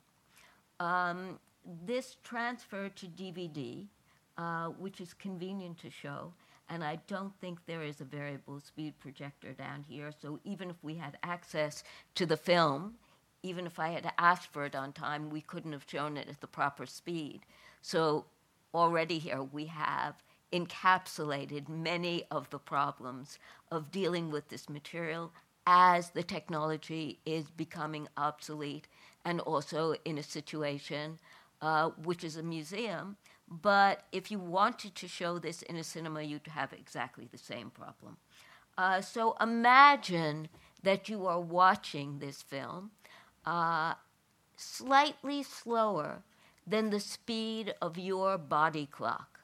Um, this transferred to D V D, uh, which is convenient to show, and I don't think there is a variable speed projector down here, so even if we had access to the film, even if I had asked for it on time, we couldn't have shown it at the proper speed. So already here we have encapsulated many of the problems of dealing with this material as the technology is becoming obsolete, and also in a situation uh, which is a museum. But if you wanted to show this in a cinema, you'd have exactly the same problem. Uh, so imagine that you are watching this film uh, slightly slower than the speed of your body clock.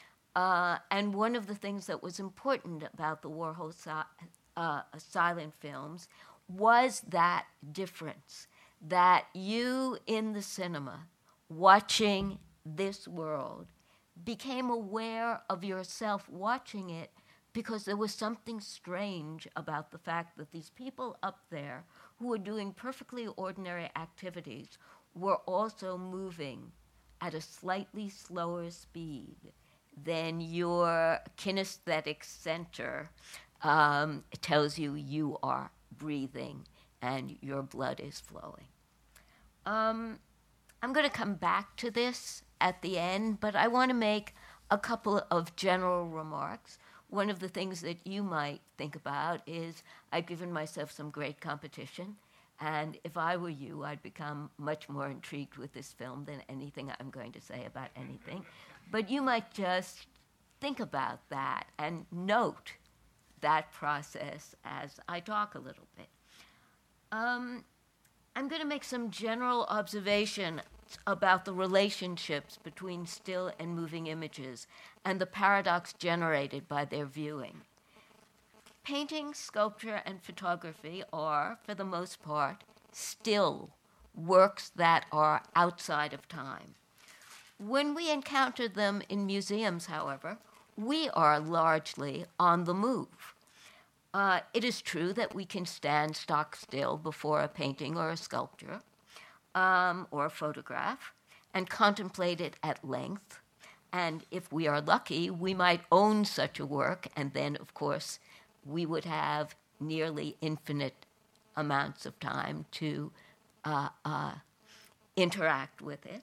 Uh, and one of the things that was important about the Warhol si- uh, silent films was that difference, that you in the cinema watching this world became aware of yourself watching it, because there was something strange about the fact that these people up there who were doing perfectly ordinary activities were also moving at a slightly slower speed than your kinesthetic center um, tells you you are breathing and your blood is flowing. Um, I'm going to come back to this at the end, but I want to make a couple of general remarks. One of the things that you might think about is I've given myself some great competition, and if I were you, I'd become much more intrigued with this film than anything I'm going to say about anything. But you might just think about that and note that process as I talk a little bit. Um, I'm going to make some general observation about the relationships between still and moving images and the paradox generated by their viewing. Painting, sculpture, and photography are, for the most part, still works that are outside of time. When we encounter them in museums, however, we are largely on the move. Uh, it is true that we can stand stock still before a painting or a sculpture, Um, or a photograph, and contemplate it at length. And if we are lucky, we might own such a work, and then, of course, we would have nearly infinite amounts of time to uh, uh, interact with it.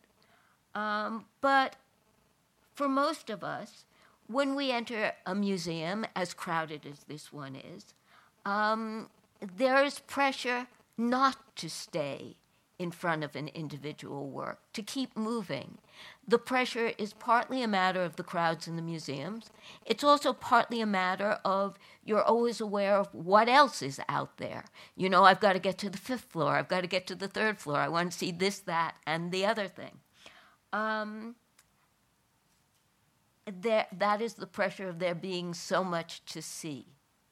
Um, but for most of us, when we enter a museum, as crowded as this one is, um, there is pressure not to stay in front of an individual work, to keep moving. The pressure is partly a matter of the crowds in the museums. It's also partly a matter of you're always aware of what else is out there. You know, I've got to get to the fifth floor. I've got to get to the third floor. I want to see this, that, and the other thing. Um, there, that is the pressure of there being so much to see.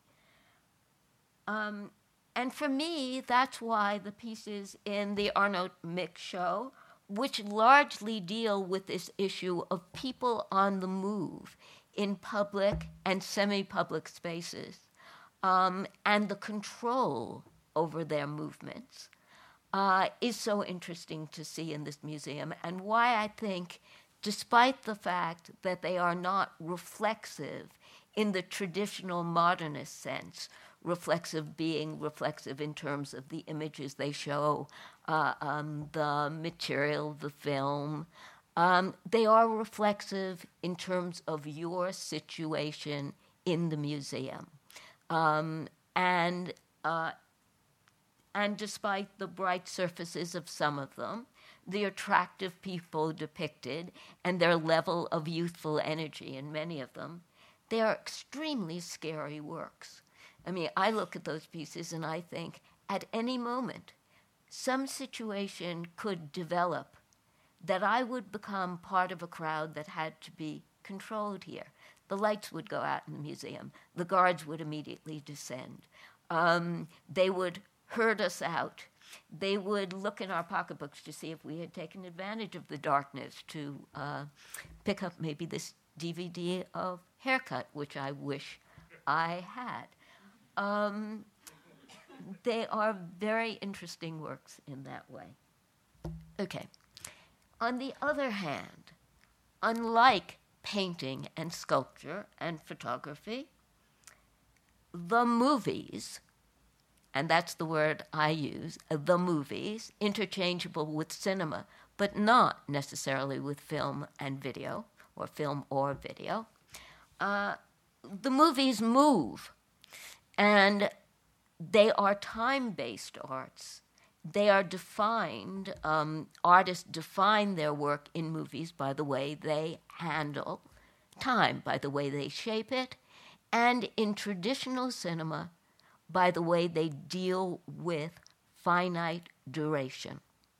Um, And for me, that's why the pieces in the Arnaud Mick show, which largely deal with this issue of people on the move in public and semi-public spaces, um, and the control over their movements, uh, is so interesting to see in this museum, and why I think, despite the fact that they are not reflexive in the traditional modernist sense, reflexive being reflexive in terms of the images they show, uh, um, the material, the film. Um, they are reflexive in terms of your situation in the museum. Um, and, uh, and despite the bright surfaces of some of them, the attractive people depicted, and their level of youthful energy in many of them, they are extremely scary works. I mean, I look at those pieces and I think, at any moment, some situation could develop that I would become part of a crowd that had to be controlled here. The lights would go out in the museum. The guards would immediately descend. Um, they would herd us out. they would look in our pocketbooks to see if we had taken advantage of the darkness to uh, pick up maybe this D V D of Haircut, which I wish I had. Um, they are very interesting works in that way. Okay. On the other hand, unlike painting and sculpture and photography, the movies, and that's the word I use, the movies, interchangeable with cinema, but not necessarily with film and video, or film or video, uh, the movies move, and they are time-based arts. They are defined, um, artists define their work in movies by the way they handle time, by the way they shape it, and in traditional cinema, by the way they deal with finite duration.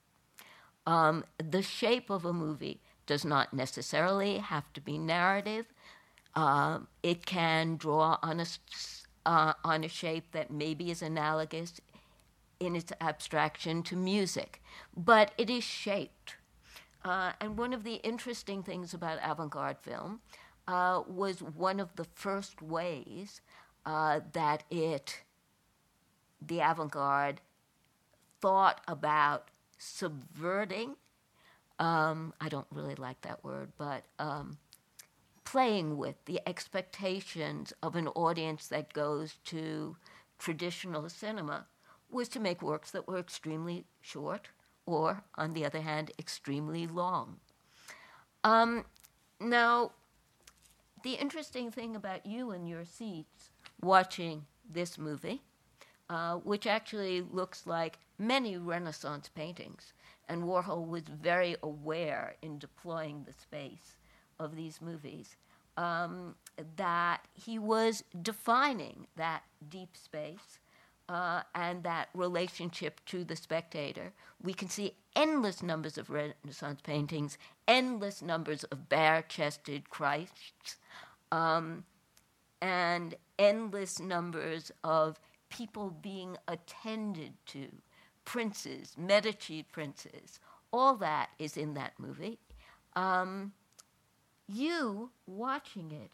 Um, the shape of a movie does not necessarily have to be narrative. Uh, it can draw on a, uh, on a shape that maybe is analogous in its abstraction to music, but it is shaped. Uh, and one of the interesting things about avant-garde film uh, was one of the first ways uh, that it, the avant-garde, thought about subverting, um, I don't really like that word, but um, playing with the expectations of an audience that goes to traditional cinema, was to make works that were extremely short or, on the other hand, extremely long. Um, now, the interesting thing about you and your seats watching this movie, uh, which actually looks like many Renaissance paintings, and Warhol was very aware in deploying the space of these movies, um, that he was defining that deep space Uh, and that relationship to the spectator. We can see endless numbers of Renaissance paintings, endless numbers of bare-chested Christs, um, and endless numbers of people being attended to, princes, Medici princes. All that is in that movie. Um, you, watching it,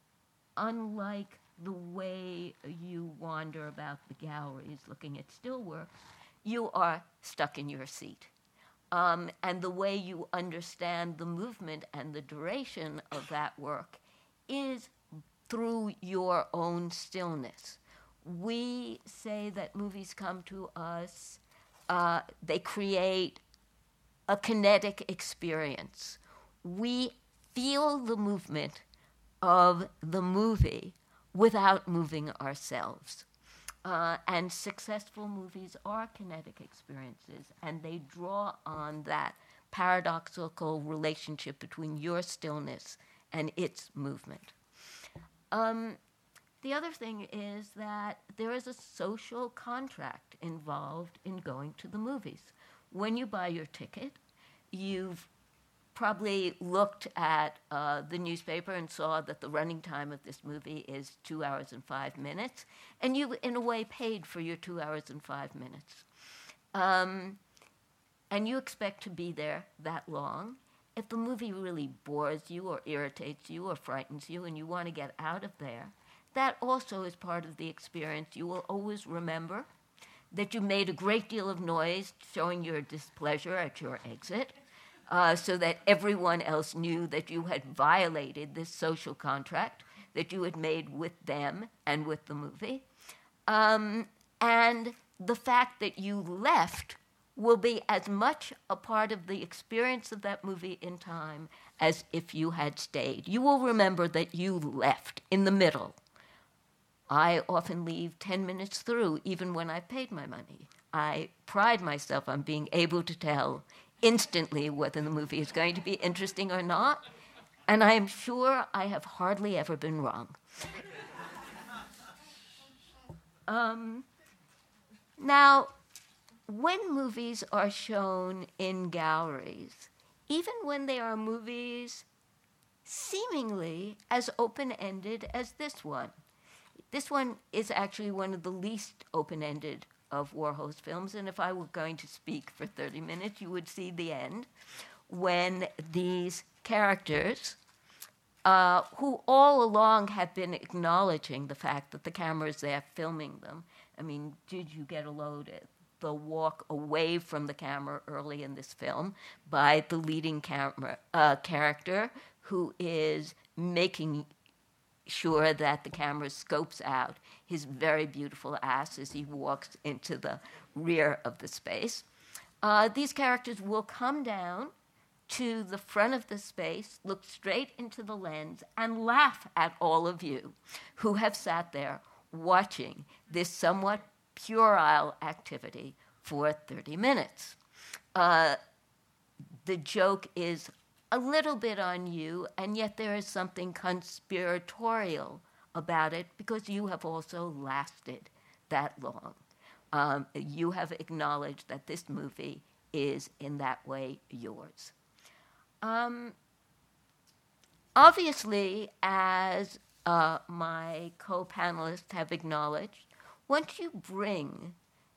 unlike the way you wander about the galleries looking at still works, you are stuck in your seat. Um, and the way you understand the movement and the duration of that work is through your own stillness. We say that movies come to us, uh, they create a kinetic experience. We feel the movement of the movie without moving ourselves. Uh, and successful movies are kinetic experiences, and they draw on that paradoxical relationship between your stillness and its movement. Um, the other thing is that there is a social contract involved in going to the movies. When you buy your ticket, you've probably looked at uh, the newspaper and saw that the running time of this movie is two hours and five minutes, and you, in a way, paid for your two hours and five minutes. Um, and you expect to be there that long. If the movie really bores you or irritates you or frightens you and you want to get out of there, that also is part of the experience. You will always remember that you made a great deal of noise showing your displeasure at your exit, Uh, so that everyone else knew that you had violated this social contract that you had made with them and with the movie. Um, and the fact that you left will be as much a part of the experience of that movie in time as if you had stayed. You will remember that you left in the middle. I often leave ten minutes through, even when I've paid my money. I pride myself on being able to tell instantly whether the movie is going to be interesting or not, and I am sure I have hardly ever been wrong. um, now, when movies are shown in galleries, even when they are movies seemingly as open-ended as this one, this one is actually one of the least open-ended of Warhol's films, and if I were going to speak for thirty minutes, you would see the end, when these characters, uh, who all along have been acknowledging the fact that the camera is there filming them. I mean, did you get a load at the walk away from the camera early in this film by the leading camera uh, character, who is making sure that the camera scopes out his very beautiful ass as he walks into the rear of the space. Uh, these characters will come down to the front of the space, look straight into the lens, and laugh at all of you who have sat there watching this somewhat puerile activity for thirty minutes. Uh, the joke is a little bit on you, and yet there is something conspiratorial about it because you have also lasted that long. Um, you have acknowledged that this movie is, in that way, yours. Um, obviously, as uh, my co-panelists have acknowledged, once you bring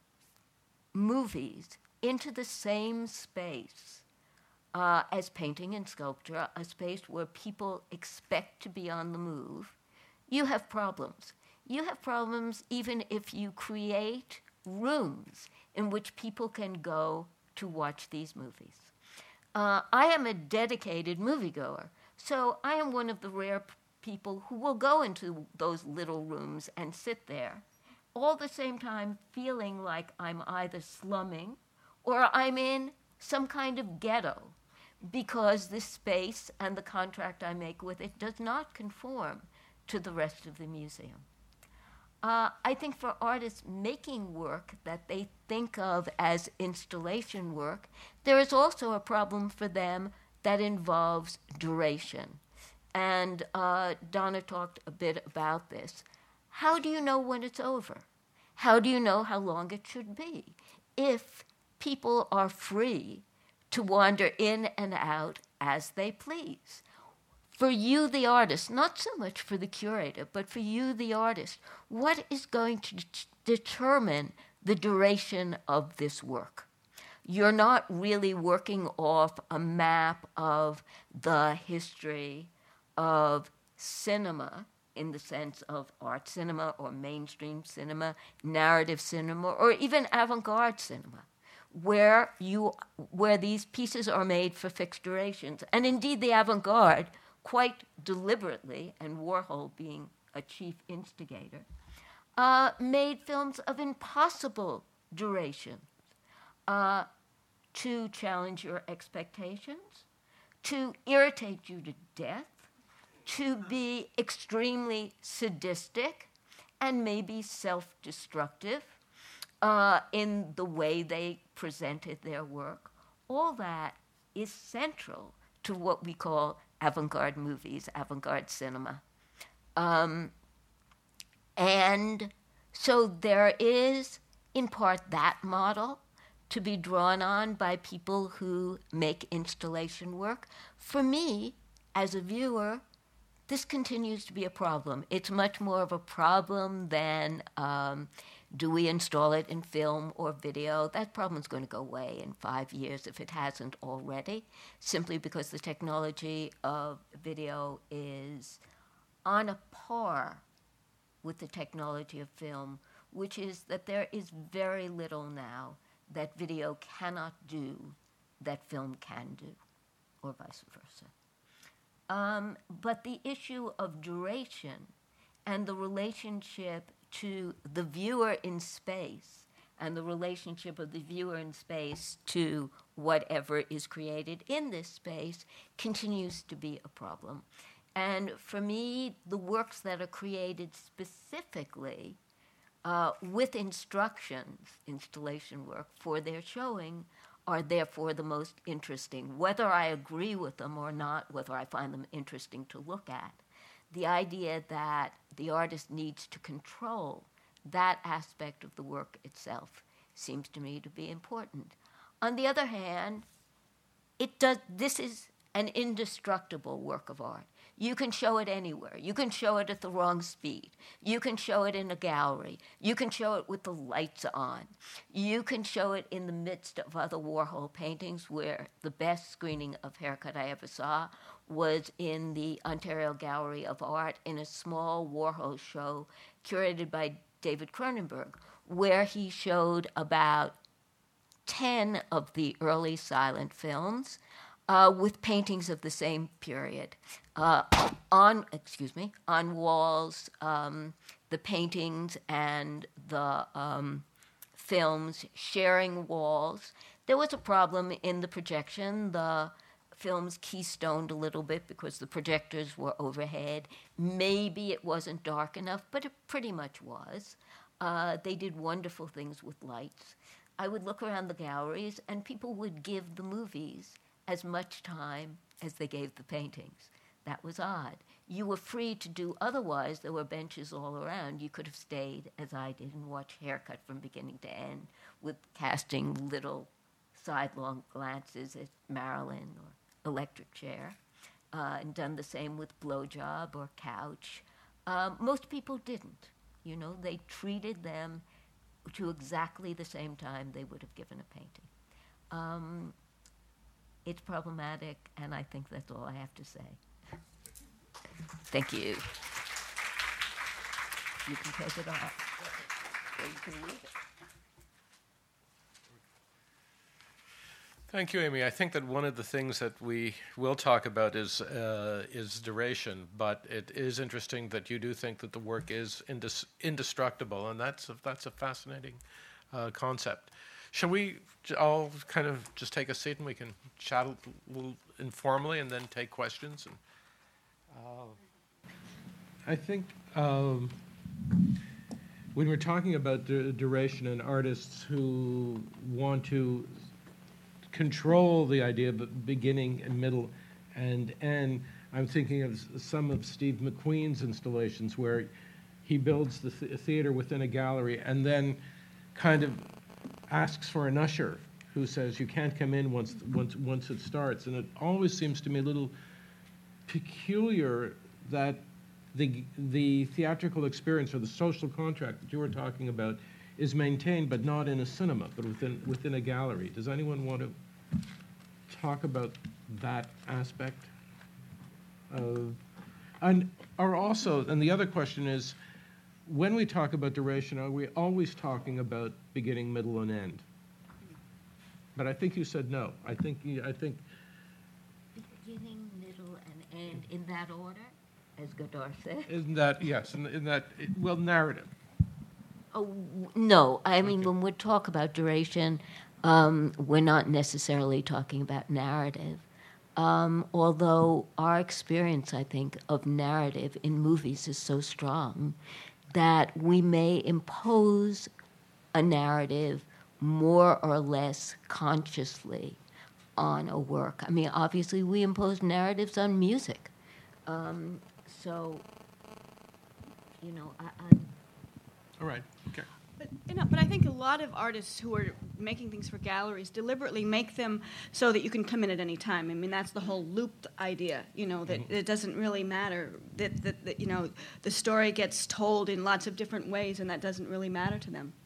movies into the same space uh, as painting and sculpture, a space where people expect to be on the move, you have problems. You have problems even if you create rooms in which people can go to watch these movies. Uh, I am a dedicated moviegoer, so I am one of the rare p- people who will go into those little rooms and sit there, all the same time feeling like I'm either slumming or I'm in some kind of ghetto, because the space and the contract I make with it does not conform to the rest of the museum. Uh, I think for artists making work that they think of as installation work, there is also a problem for them that involves duration. And uh, Donna talked a bit about this. How do you know when it's over? How do you know how long it should be? If people are free to wander in and out as they please. For you, the artist, not so much for the curator, but for you, the artist, what is going to d- determine the duration of this work? You're not really working off a map of the history of cinema in the sense of art cinema or mainstream cinema, narrative cinema, or even avant-garde cinema, where you where these pieces are made for fixed durations. And indeed, the avant-garde, quite deliberately, and Warhol being a chief instigator, uh, made films of impossible duration uh, to challenge your expectations, to irritate you to death, to be extremely sadistic and maybe self-destructive uh, in the way they presented their work. All that is central to what we call avant-garde movies, avant-garde cinema. Um, and so there is, in part, that model to be drawn on by people who make installation work. For me, as a viewer, this continues to be a problem. It's much more of a problem than um, do we install it in film or video? That problem's going to go away in five years if it hasn't already, simply because the technology of video is on a par with the technology of film, which is that there is very little now that video cannot do that film can do, or vice versa. Um, but the issue of duration and the relationship to the viewer in space and the relationship of the viewer in space to whatever is created in this space continues to be a problem. And for me, the works that are created specifically uh, with instructions, installation work, for their showing are therefore the most interesting, whether I agree with them or not, whether I find them interesting to look at. The idea that the artist needs to control that aspect of the work itself seems to me to be important. On the other hand, it does, this is an indestructible work of art. You can show it anywhere. You can show it at the wrong speed. You can show it in a gallery. You can show it with the lights on. You can show it in the midst of other Warhol paintings, where the best screening of Haircut I ever saw was in the Ontario Gallery of Art in a small Warhol show curated by David Cronenberg, where he showed about ten of the early silent films uh, with paintings of the same period. Uh, on, excuse me, on walls, um, the paintings and the um, films sharing walls. There was a problem in the projection. The films keystoned a little bit because the projectors were overhead. Maybe it wasn't dark enough, but it pretty much was. Uh, they did wonderful things with lights. I would look around the galleries, and people would give the movies as much time as they gave the paintings. That was odd. You were free to do otherwise. There were benches all around. You could have stayed, as I did, and watched Haircut from beginning to end, with casting little sidelong glances at Marilyn or Electric Chair, uh, and done the same with Blowjob or Couch. Um, most people didn't. You know, they treated them to exactly the same time they would have given a painting. Um, it's problematic, and I think that's all I have to say. Thank you. You can take it off, or you can leave it. Thank you, Amy. I think that one of the things that we will talk about is uh, is duration, but it is interesting that you do think that the work is indis- indestructible, and that's a, that's a fascinating uh, concept. Shall we all kind of just take a seat and we can chat a little informally and then take questions? And, uh, I think um, when we're talking about du- duration and artists who want to control the idea of beginning and middle and end, I'm thinking of some of Steve McQueen's installations where he builds the th- theater within a gallery and then kind of asks for an usher who says you can't come in once once once it starts. And it always seems to me a little peculiar that the the theatrical experience or the social contract that you were talking about is maintained, but not in a cinema, but within within a gallery. Does anyone want to talk about that aspect of, and or also, and the other question is, when we talk about duration, are we always talking about beginning, middle, and end? But I think you said no. I think you, I think Beginning, middle, and end in that order, as Godard said. in that yes, in, in that well narrative. Oh, no. I mean, Okay. when we talk about duration, um, we're not necessarily talking about narrative. Um, although our experience, I think, of narrative in movies is so strong that we may impose a narrative more or less consciously on a work. I mean, obviously, we impose narratives on music. Um, so, you know, I... I All right. Okay. But, you know, but I think a lot of artists who are making things for galleries deliberately make them so that you can come in at any time. I mean, that's the whole loop idea, you know, that Mm-hmm. it doesn't really matter, that, that, that, you know, the story gets told in lots of different ways, and that doesn't really matter to them.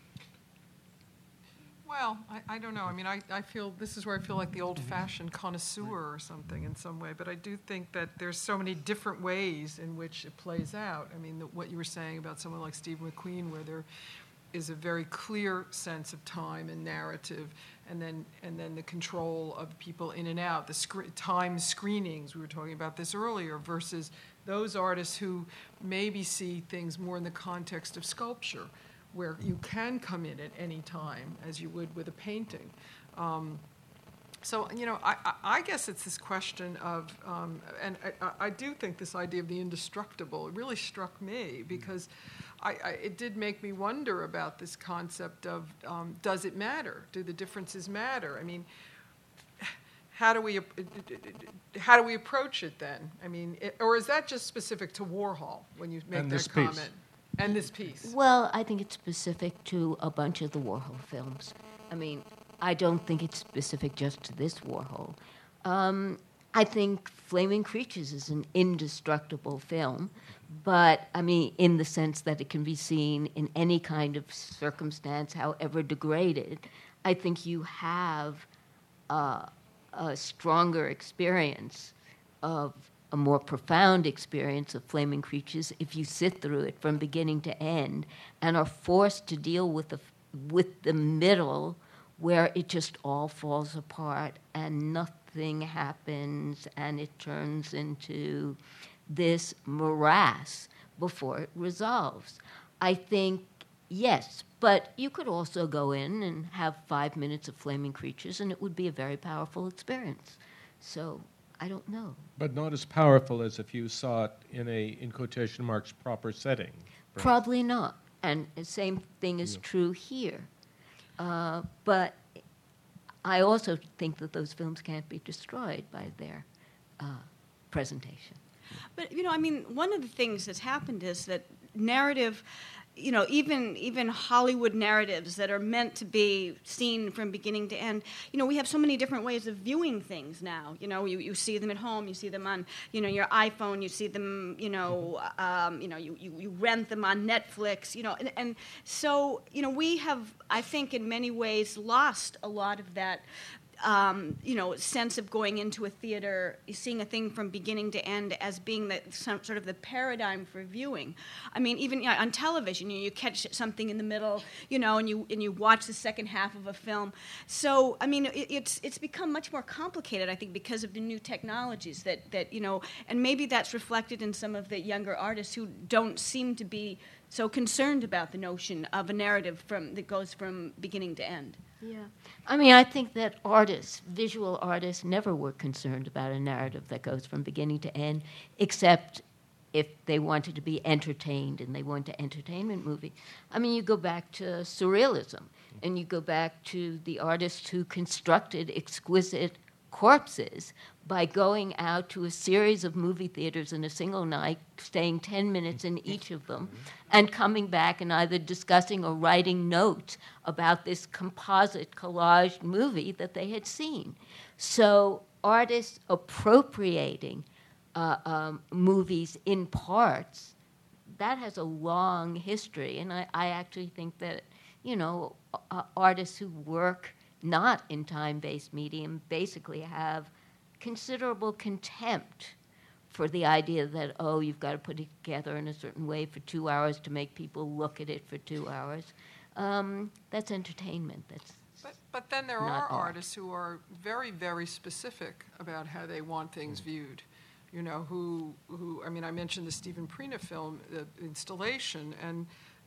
Well, I, I don't know. I mean, I, I feel, this is where I feel like the old-fashioned connoisseur or something in some way, but I do think that there's so many different ways in which it plays out. I mean, the, what you were saying about someone like Steve McQueen, where there is a very clear sense of time and narrative, and then and then the control of people in and out, the sc- time screenings, we were talking about this earlier, versus those artists who maybe see things more in the context of sculpture, where you can come in at any time, as you would with a painting. Um, so, you know, I, I, I guess it's this question of, um, and I, I do think this idea of the indestructible, it really struck me, because I, I, it did make me wonder about this concept of, um, does it matter? Do the differences matter? I mean, how do we, how do we approach it then? I mean, it, or is that just specific to Warhol when you make And that this piece. comment? And this piece. Well, I think it's specific to a bunch of the Warhol films. I mean, I don't think it's specific just to this Warhol. Um, I think Flaming Creatures is an indestructible film, but, I mean, in the sense that it can be seen in any kind of circumstance, however degraded. I think you have uh, a stronger experience of a more profound experience of Flaming Creatures if you sit through it from beginning to end and are forced to deal with the, with the middle where it just all falls apart and nothing happens and it turns into this morass before it resolves. I think, yes, but you could also go in and have five minutes of Flaming Creatures and it would be a very powerful experience. So I don't know. But not as powerful as if you saw it in a, in quotation marks, proper setting. Probably not. And the same thing is Yeah. true here. Uh, but I also think that those films can't be destroyed by their uh, presentation. But, you know, I mean, one of the things that's happened is that narrative, you know, even even Hollywood narratives that are meant to be seen from beginning to end, you know, we have so many different ways of viewing things now. You know, you, you see them at home, you see them on, you know, your iPhone, you see them, you know, um, you know, you, you, you rent them on Netflix, you know, and, and so, you know, we have, I think, in many ways lost a lot of that Um, you know, sense of going into a theater, seeing a thing from beginning to end as being the, some, sort of the paradigm for viewing. I mean, even you know, on television, you, you catch something in the middle, you know, and you and you watch the second half of a film. So, I mean, it, it's it's become much more complicated, I think, because of the new technologies that, that, you know, and maybe that's reflected in some of the younger artists who don't seem to be so concerned about the notion of a narrative from that goes from beginning to end. Yeah. I mean, I think that artists, visual artists, never were concerned about a narrative that goes from beginning to end, except if they wanted to be entertained and they wanted an entertainment movie. I mean, you go back to surrealism, and you go back to the artists who constructed exquisite corpses by going out to a series of movie theaters in a single night, staying ten minutes in each of them, and coming back and either discussing or writing notes about this composite collaged movie that they had seen. So artists appropriating uh, um, movies in parts, that has a long history, and I, I actually think that, you know, uh, artists who work not in time-based medium basically have considerable contempt for the idea that, oh, you've got to put it together in a certain way for two hours to make people look at it for two hours. Um, that's entertainment. That's But, but then there not are art. artists who are very, very specific about how they want things viewed. You know, who, who I mean, I mentioned the Stephen Prina film, the installation, and,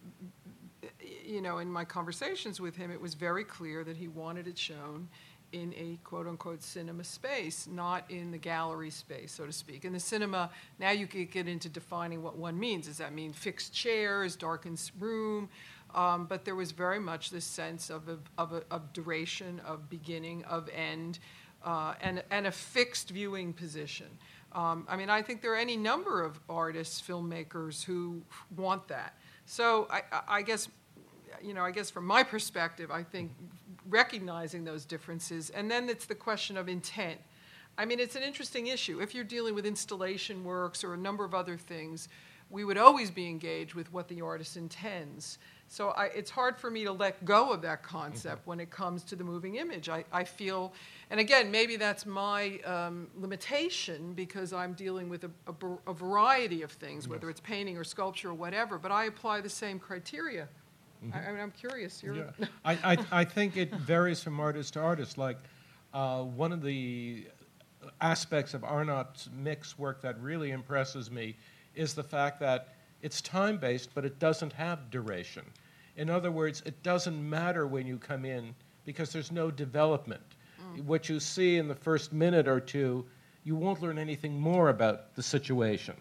you know, in my conversations with him, it was very clear that he wanted it shown in a quote-unquote cinema space, not in the gallery space, so to speak. In the cinema, now you could get into defining what one means. Does that mean fixed chairs, darkened room? Um, but there was very much this sense of, of, of, a, of duration, of beginning, of end, uh, and, and a fixed viewing position. Um, I mean, I think there are any number of artists, filmmakers who want that. So I, I guess, you know, I guess from my perspective, I think recognizing those differences, and then it's the question of intent. I mean, it's an interesting issue. If you're dealing with installation works or a number of other things, we would always be engaged with what the artist intends. So I, it's hard for me to let go of that concept when it comes to the moving image. I, I feel, and again, maybe that's my um, limitation because I'm dealing with a, a, a variety of things, whether it's painting or sculpture or whatever, but I apply the same criteria. Mm-hmm. I, I mean, I'm curious. You're Yeah. I, I, I think it varies from artist to artist. Like, uh, one of the aspects of Arnott's mix work that really impresses me is the fact that it's time-based, but it doesn't have duration. In other words, it doesn't matter when you come in because there's no development. Mm. What you see in the first minute or two, you won't learn anything more about the situation.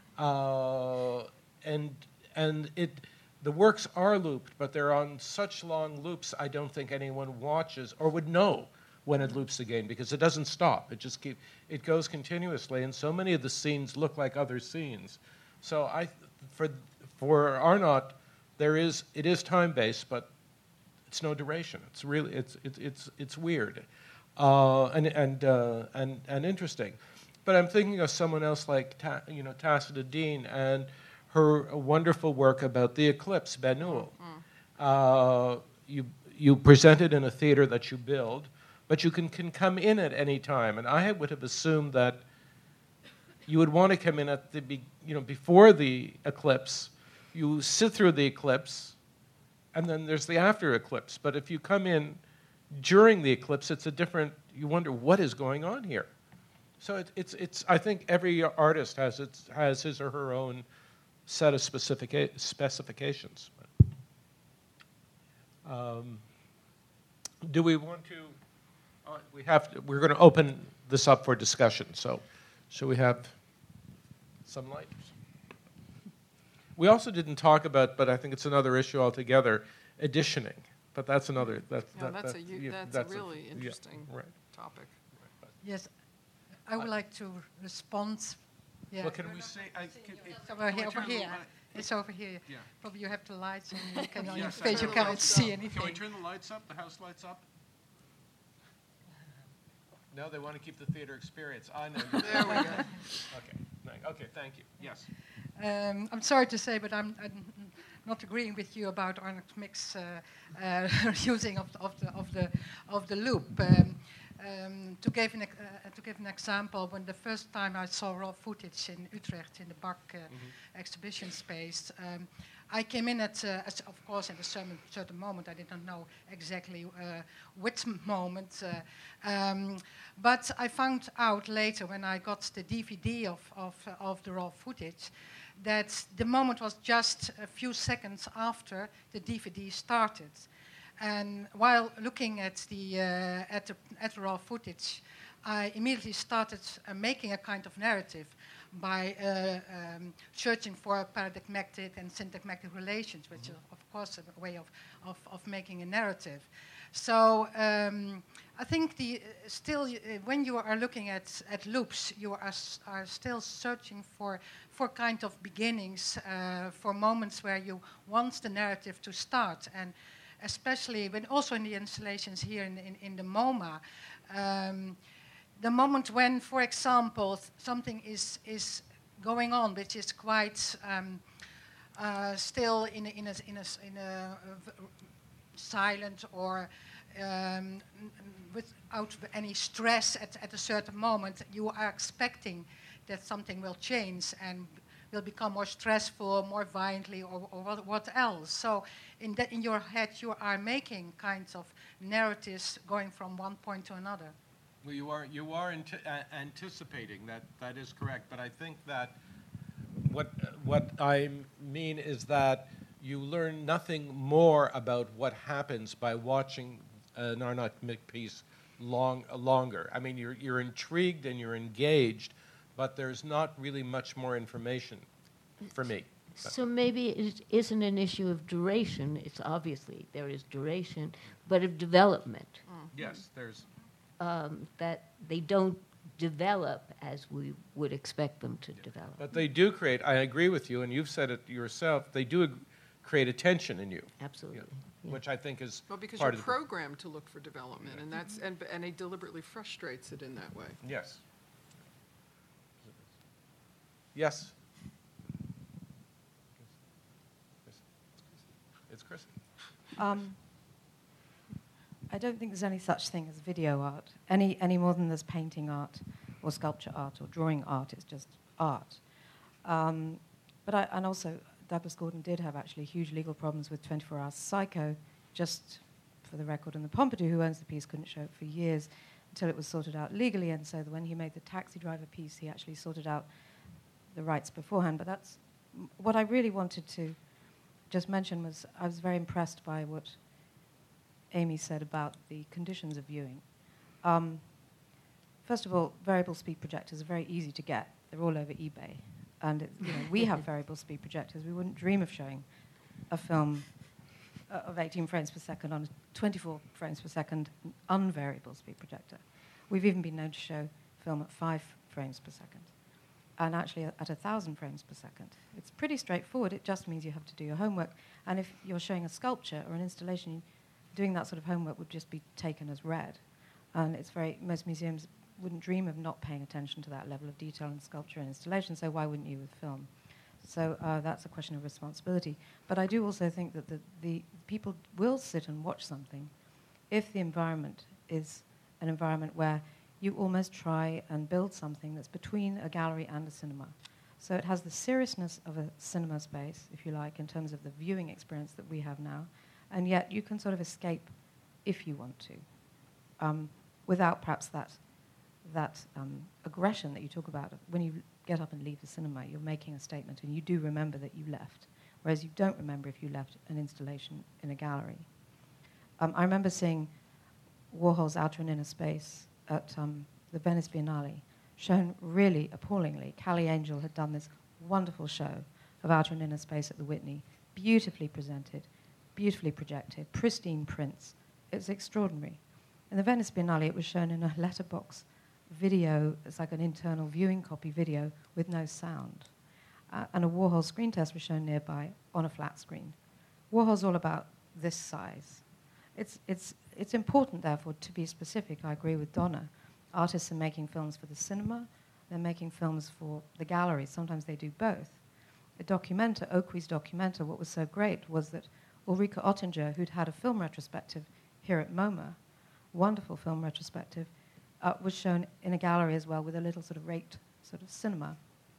Uh, and and it the works are looped, but they're on such long loops, I don't think anyone watches or would know when it loops again because it doesn't stop. It just keep it goes continuously, and so many of the scenes look like other scenes. So I, for for Arnott, there is it is time based, but it's no duration. It's really it's it's it's it's weird. uh, and and, uh, and and interesting. But I'm thinking of someone else like Ta- you know Tacita Dean and her wonderful work about the eclipse, Bennuul. Mm. Uh, you you present it in a theater that you build, but you can, can come in at any time. And I would have assumed that you would want to come in at the be, you know before the eclipse. You sit through the eclipse, and then there's the after eclipse. But if you come in during the eclipse, it's a different. You wonder what is going on here. So it, it's it's. I think every artist has its has his or her own set of specific specifications. Um, do we want to? Uh, we have. To, we're going to open this up for discussion. So, shall we have some light? We also didn't talk about, but I think it's another issue altogether, editioning. But that's another. That's yeah, that, that's, that, a, you, yeah, that's, that's a really a, interesting yeah, right. topic. Yes, I would like to respond. Yeah. Well, can we see? I, can, it's over here. Over here. It's over here. Yeah. Probably you have the lights on. You can on your Yes, face. You turn the cannot lights see up. anything. Can we turn the lights up? The house lights up? No, they want to keep the theater experience. I know. There we go. Okay. Okay. Thank you. Yes. Um, I'm sorry to say, but I'm, I'm not agreeing with you about Arnold Mick's uh, uh, using of the, of the of the of the loop. Um, um, to give an uh, to give an example, when the first time I saw raw footage in Utrecht in the Bach uh, mm-hmm. exhibition space, um, I came in at, uh, as, of course, at a certain, certain moment. I didn't know exactly uh, which moment, uh, um, but I found out later when I got the D V D of of, uh, of the raw footage that the moment was just a few seconds after the D V D started. And while looking at the, uh, at the, at the raw footage, I immediately started uh, making a kind of narrative by uh, um, searching for paradigmatic and syntagmatic relations, which mm-hmm. is, of course, a way of, of, of making a narrative. So um, I think the, uh, still, uh, when you are looking at, at loops, you are, s- are still searching for, for kind of beginnings, uh, for moments where you want the narrative to start. And especially when also in the installations here in, in, in the MoMA, um, the moment when, for example, th- something is, is going on, which is quite um, uh, still in a, in a, in a, in a v- silent or um, without any stress at, at a certain moment, you are expecting that something will change and will become more stressful, more violently, or, or what, what else. So in, that, in your head, you are making kinds of narratives going from one point to another. Well, you are you are ante- uh, anticipating that. That is correct. But I think that what what I mean is that you learn nothing more about what happens by watching an Arnold Mick piece long uh, longer. I mean, you're you're intrigued and you're engaged, but there's not really much more information for me. So maybe it isn't an issue of duration. It's obviously there is duration, but of development. Mm. Yes, there's. Um, that they don't develop as we would expect them to yeah. develop. But they do create, I agree with you, and you've said it yourself, they do ag- create a tension in you. Absolutely. Yeah. Yeah. Which I think is well, because part you're of the programmed to look for development, and that's and, and it deliberately frustrates it in that way. Yes. Yes. It's Chris. Um, I don't think there's any such thing as video art, any, any more than there's painting art or sculpture art or drawing art. It's just art. Um, but I, and also, Douglas Gordon did have actually huge legal problems with twenty-four hour Psycho, just for the record, and the Pompidou, who owns the piece, couldn't show it for years until it was sorted out legally, and so that when he made the Taxi Driver piece, he actually sorted out the rights beforehand. But that's what I really wanted to just mention was I was very impressed by what Amy said about the conditions of viewing. Um, first of all, variable speed projectors are very easy to get. They're all over eBay. And it, you know, we have variable speed projectors. We wouldn't dream of showing a film uh, of eighteen frames per second on a twenty-four frames per second unvariable speed projector. We've even been known to show film at five frames per second, and actually at one thousand frames per second. It's pretty straightforward. It just means you have to do your homework. And if you're showing a sculpture or an installation, doing that sort of homework would just be taken as read. And it's very, most museums wouldn't dream of not paying attention to that level of detail in sculpture and installation, so why wouldn't you with film? So uh, that's a question of responsibility. But I do also think that the, the people will sit and watch something if the environment is an environment where you almost try and build something that's between a gallery and a cinema. So it has the seriousness of a cinema space, if you like, in terms of the viewing experience that we have now, and yet you can sort of escape if you want to, um, without perhaps that, that um, aggression that you talk about. When you get up and leave the cinema, you're making a statement, and you do remember that you left, whereas you don't remember if you left an installation in a gallery. Um, I remember seeing Warhol's Outer and Inner Space at um, the Venice Biennale, shown really appallingly. Callie Angel had done this wonderful show of Outer and Inner Space at the Whitney, beautifully presented, beautifully projected, pristine prints. It was extraordinary. In the Venice Biennale, it was shown in a letterbox video. It's like an internal viewing copy video with no sound. Uh, and a Warhol screen test was shown nearby on a flat screen. Warhol's all about this size. It's, it's, it's important, therefore, to be specific. I agree with Donna. Artists are making films for the cinema. They're making films for the gallery. Sometimes they do both. The documenter, Oakwey's documenter, what was so great was that Ulrika Ottinger, who'd had a film retrospective here at MoMA, wonderful film retrospective, uh, was shown in a gallery as well with a little sort of raked sort of cinema.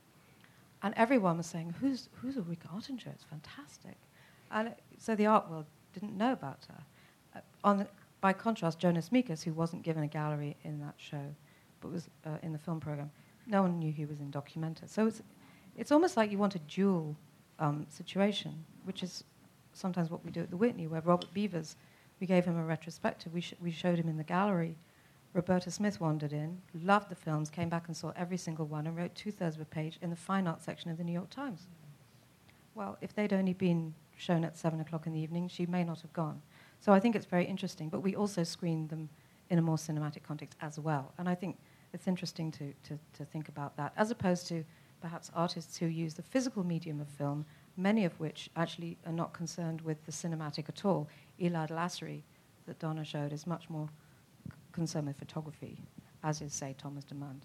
And everyone was saying, who's, who's Ulrika Ottinger? It's fantastic. And it, so the art world didn't know about her. Uh, on the, by contrast, Jonas Mekas, who wasn't given a gallery in that show, but was uh, in the film program, no one knew he was in Documenta. So it's, it's almost like you want a dual um, situation, which is sometimes what we do at the Whitney, where Robert Beavers, we gave him a retrospective. We, sh- we showed him in the gallery. Roberta Smith wandered in, loved the films, came back and saw every single one, and wrote two-thirds of a page in the fine art section of the New York Times. Well, if they'd only been shown at seven o'clock in the evening, she may not have gone. So I think it's very interesting, but we also screened them in a more cinematic context as well. And I think it's interesting to, to, to think about that, as opposed to perhaps artists who use the physical medium of film, many of which actually are not concerned with the cinematic at all. Elad Lassery, that Donna showed, is much more c- concerned with photography, as is, say, Thomas Demand.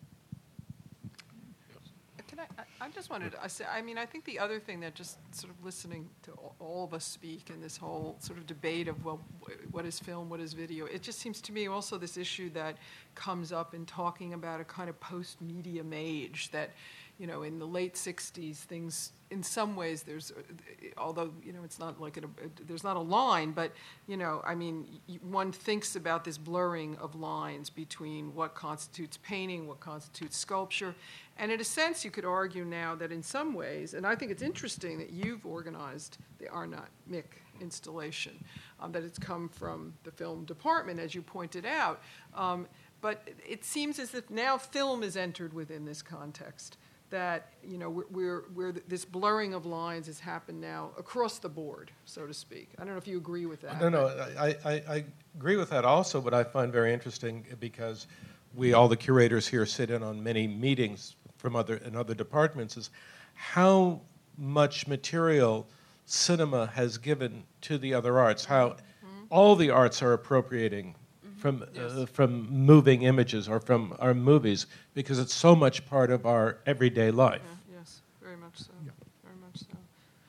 Can I, I, I just wanted to I say, I mean, I think the other thing that just sort of listening to all, all of us speak in this whole sort of debate of, well, what is film, what is video, it just seems to me also this issue that comes up in talking about a kind of post-medium age that, you know, in the late sixties, things, in some ways, there's, although, you know, it's not like, a, there's not a line, but, you know, I mean, one thinks about this blurring of lines between what constitutes painting, what constitutes sculpture, and in a sense, you could argue now that in some ways, and I think it's interesting that you've organized the Arnott Mick installation, um, that it's come from the film department, as you pointed out, um, but it seems as if now film is entered within this context. That, you know, we're, we're, we're this blurring of lines has happened now across the board, so to speak. I don't know if you agree with that. No, no, I, I, I agree with that also, but I find very interesting because we, all the curators here, sit in on many meetings from other in other departments, is how much material cinema has given to the other arts, how mm-hmm. all the arts are appropriating from yes. uh, from moving images or from our movies, because it's so much part of our everyday life. Yeah, yes, very much so. Yeah. Very much so.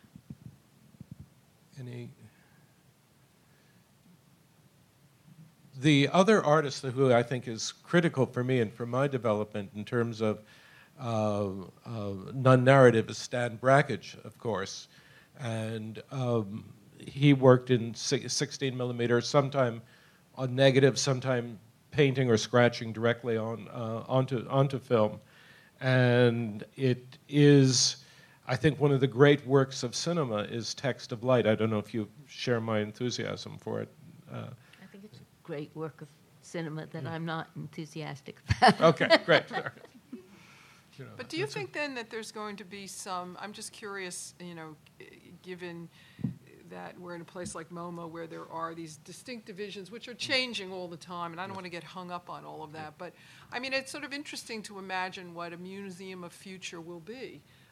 Any the other artist who I think is critical for me and for my development in terms of uh, uh, non-narrative is Stan Brakhage, of course, and um, he worked in sixteen millimeter, sometime on negative, sometime painting or scratching directly on uh, onto onto film, and it is, I think, one of the great works of cinema is Text of Light. I don't know if you share my enthusiasm for it. Uh, I think it's a great work of cinema that yeah. I'm not enthusiastic about. Okay, great. You know, but do you think then that there's going to be some? I'm just curious, you know, given that we're in a place like MoMA where there are these distinct divisions which are changing all the time, and I don't want to get hung up on all of that, but I mean, it's sort of interesting to imagine what a museum of future will be.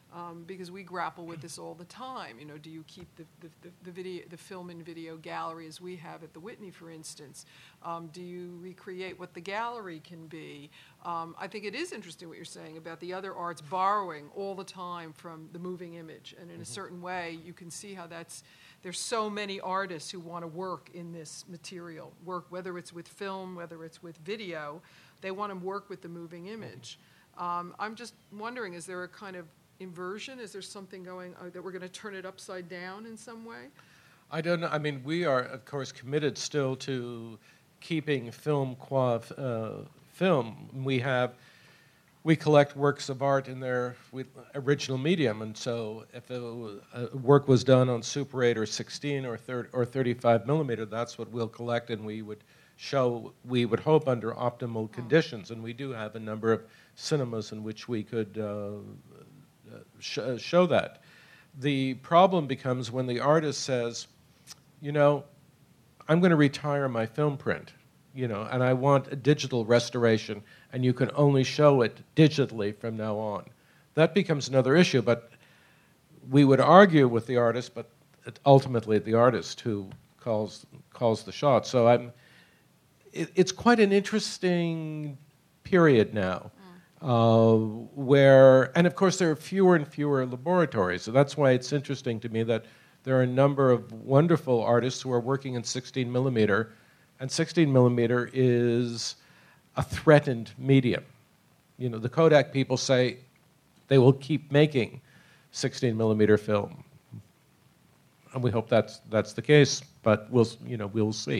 Um, because we grapple with this all the time. You know, do you keep the, the, the, the video, the film and video gallery as we have at the Whitney, for instance? Um, do you recreate what the gallery can be? Um, I think it is interesting what you're saying about the other arts borrowing all the time from the moving image, and in a certain way, you can see how that's. There's so many artists who want to work in this material, work whether it's with film, whether it's with video, they want to work with the moving image. Um, I'm just wondering, is there a kind of inversion? Is there something going uh, that we're going to turn it upside down in some way? I don't know. I mean, we are, of course, committed still to keeping film qua uh, film. We have, we collect works of art in their with original medium, and so if it was, uh, work was done on Super eight or sixteen or thirty or thirty-five millimeter, that's what we'll collect, and we would show. We would hope under optimal conditions, and we do have a number of cinemas in which we could. Uh, Sh- show that. The problem becomes when the artist says, you know, I'm going to retire my film print, you know, and I want a digital restoration, and you can only show it digitally from now on. That becomes another issue, but we would argue with the artist, but ultimately the artist who calls calls the shots. So I'm. It, it's quite an interesting period now. Uh, where, and of course there are fewer and fewer laboratories, so that's why it's interesting to me that there are a number of wonderful artists who are working in sixteen millimeter, and sixteen millimeter is a threatened medium. You know, the Kodak people say they will keep making sixteen millimeter film, and we hope that's that's the case, but we'll, you know, we'll see.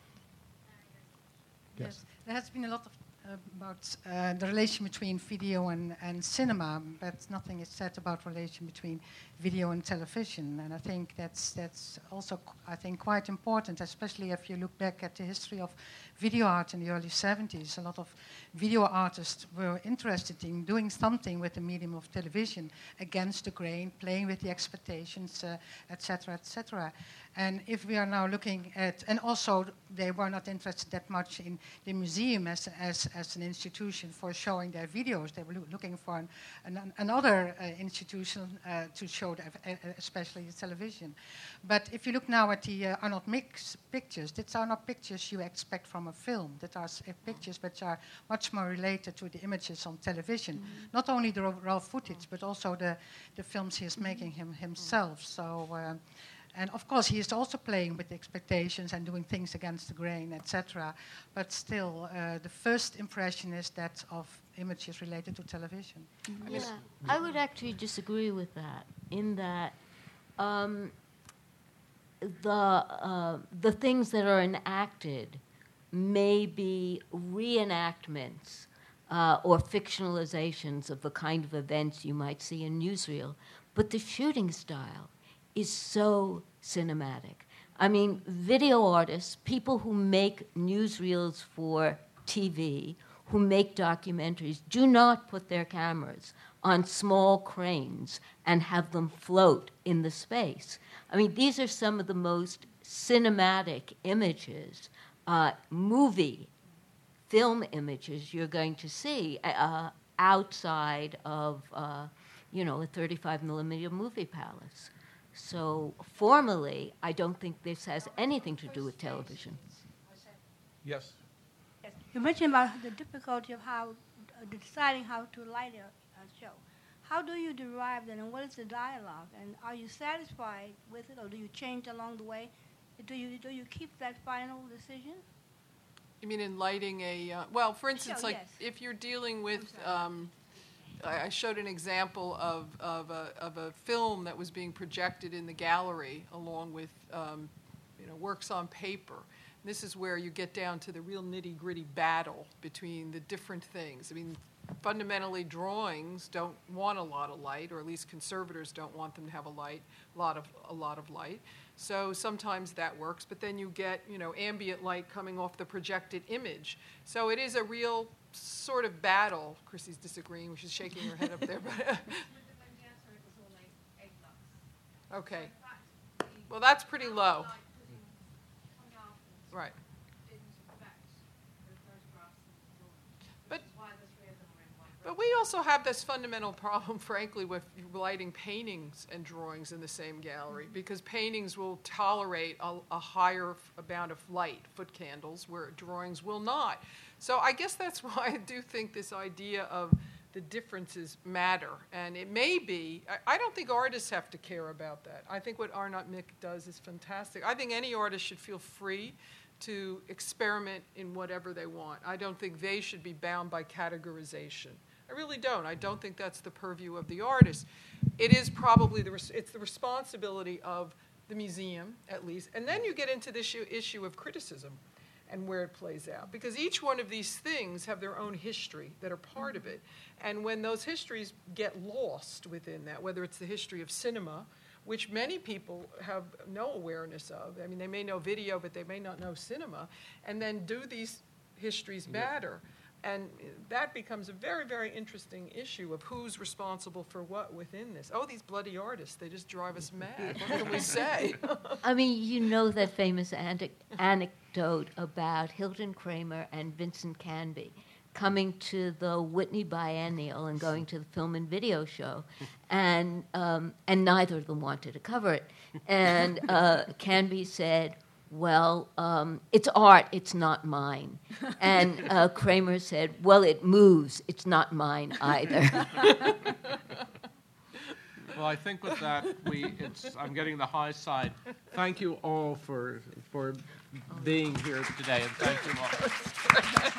Yes. Yes, there has been a lot of about uh, the relation between video and, and cinema, but nothing is said about relation between video and television. And I think that's that's also I think quite important, especially if you look back at the history of video art in the early seventies. A lot of video artists were interested in doing something with the medium of television, against the grain, playing with the expectations, uh, et cetera, et cetera. And if we are now looking at, and also they were not interested that much in the museum as as, as an institution for showing their videos. They were loo- looking for an, an, another uh, institution uh, to show, the, uh, especially the television. But if you look now at the uh, Arnold Mix pictures, these are not pictures you expect from a film. That are uh, pictures which are much more related to the images on television. Mm-hmm. Not only the raw footage, but also the, the films he is making him himself. So. Uh, And of course, he is also playing with the expectations and doing things against the grain, et cetera. But still, uh, the first impression is that of images related to television. Yeah, I would actually disagree with that. In that, um, the uh, the things that are enacted may be reenactments uh, or fictionalizations of the kind of events you might see in newsreel, but the shooting style is so cinematic. I mean, video artists, people who make newsreels for T V, who make documentaries, do not put their cameras on small cranes and have them float in the space. I mean, these are some of the most cinematic images, uh, movie, film images you're going to see uh, outside of, uh, you know, a thirty-five millimeter movie palace. So formally, I don't think this has anything to do with television. Yes. Yes. You mentioned about the difficulty of how uh, deciding how to light a, a show. How do you derive that, and what is the dialogue? And are you satisfied with it, or do you change along the way? Do you do you keep that final decision? You mean in lighting a, uh, well, for instance, Show, like yes. if you're dealing with, um, I I showed an example of, of, a, of a film that was being projected in the gallery along with, um, you know, works on paper. This is where you get down to the real nitty-gritty battle between the different things. I mean, fundamentally, drawings don't want a lot of light, or at least conservators don't want them to have a light, a lot of a lot of light. So sometimes that works, but then you get, you know, ambient light coming off the projected image. So it is a real sort of battle. Chrissy's disagreeing; she's shaking her head up there. But okay, well that's pretty low. Right. But But we also have this fundamental problem, frankly, with lighting paintings and drawings in the same gallery, because paintings will tolerate a, a higher amount of light, foot candles, where drawings will not. So I guess that's why I do think this idea of the differences matter. And it may be, I, I don't think artists have to care about that. I think what Arnott Mick does is fantastic. I think any artist should feel free to experiment in whatever they want. I don't think they should be bound by categorization. I really don't. I don't think that's the purview of the artist. It is probably the, res- it's the responsibility of the museum, at least. And then you get into this issue, issue of criticism and where it plays out. Because each one of these things have their own history that are part of it. And when those histories get lost within that, whether it's the history of cinema, which many people have no awareness of. I mean, they may know video, but they may not know cinema. And then do these histories matter? And that becomes a very, very interesting issue of who's responsible for what within this. Oh, these bloody artists, they just drive us mad. What can we say? I mean, you know that famous ante- anecdote about Hilton Kramer and Vincent Canby coming to the Whitney Biennial and going to the film and video show, and um, and neither of them wanted to cover it. And uh, Canby said, well, um, it's art, it's not mine. And uh, Kramer said, well, it moves, it's not mine either. Well, I think with that, we it's I'm getting the high side. Thank you all for for being here today, and thank you all.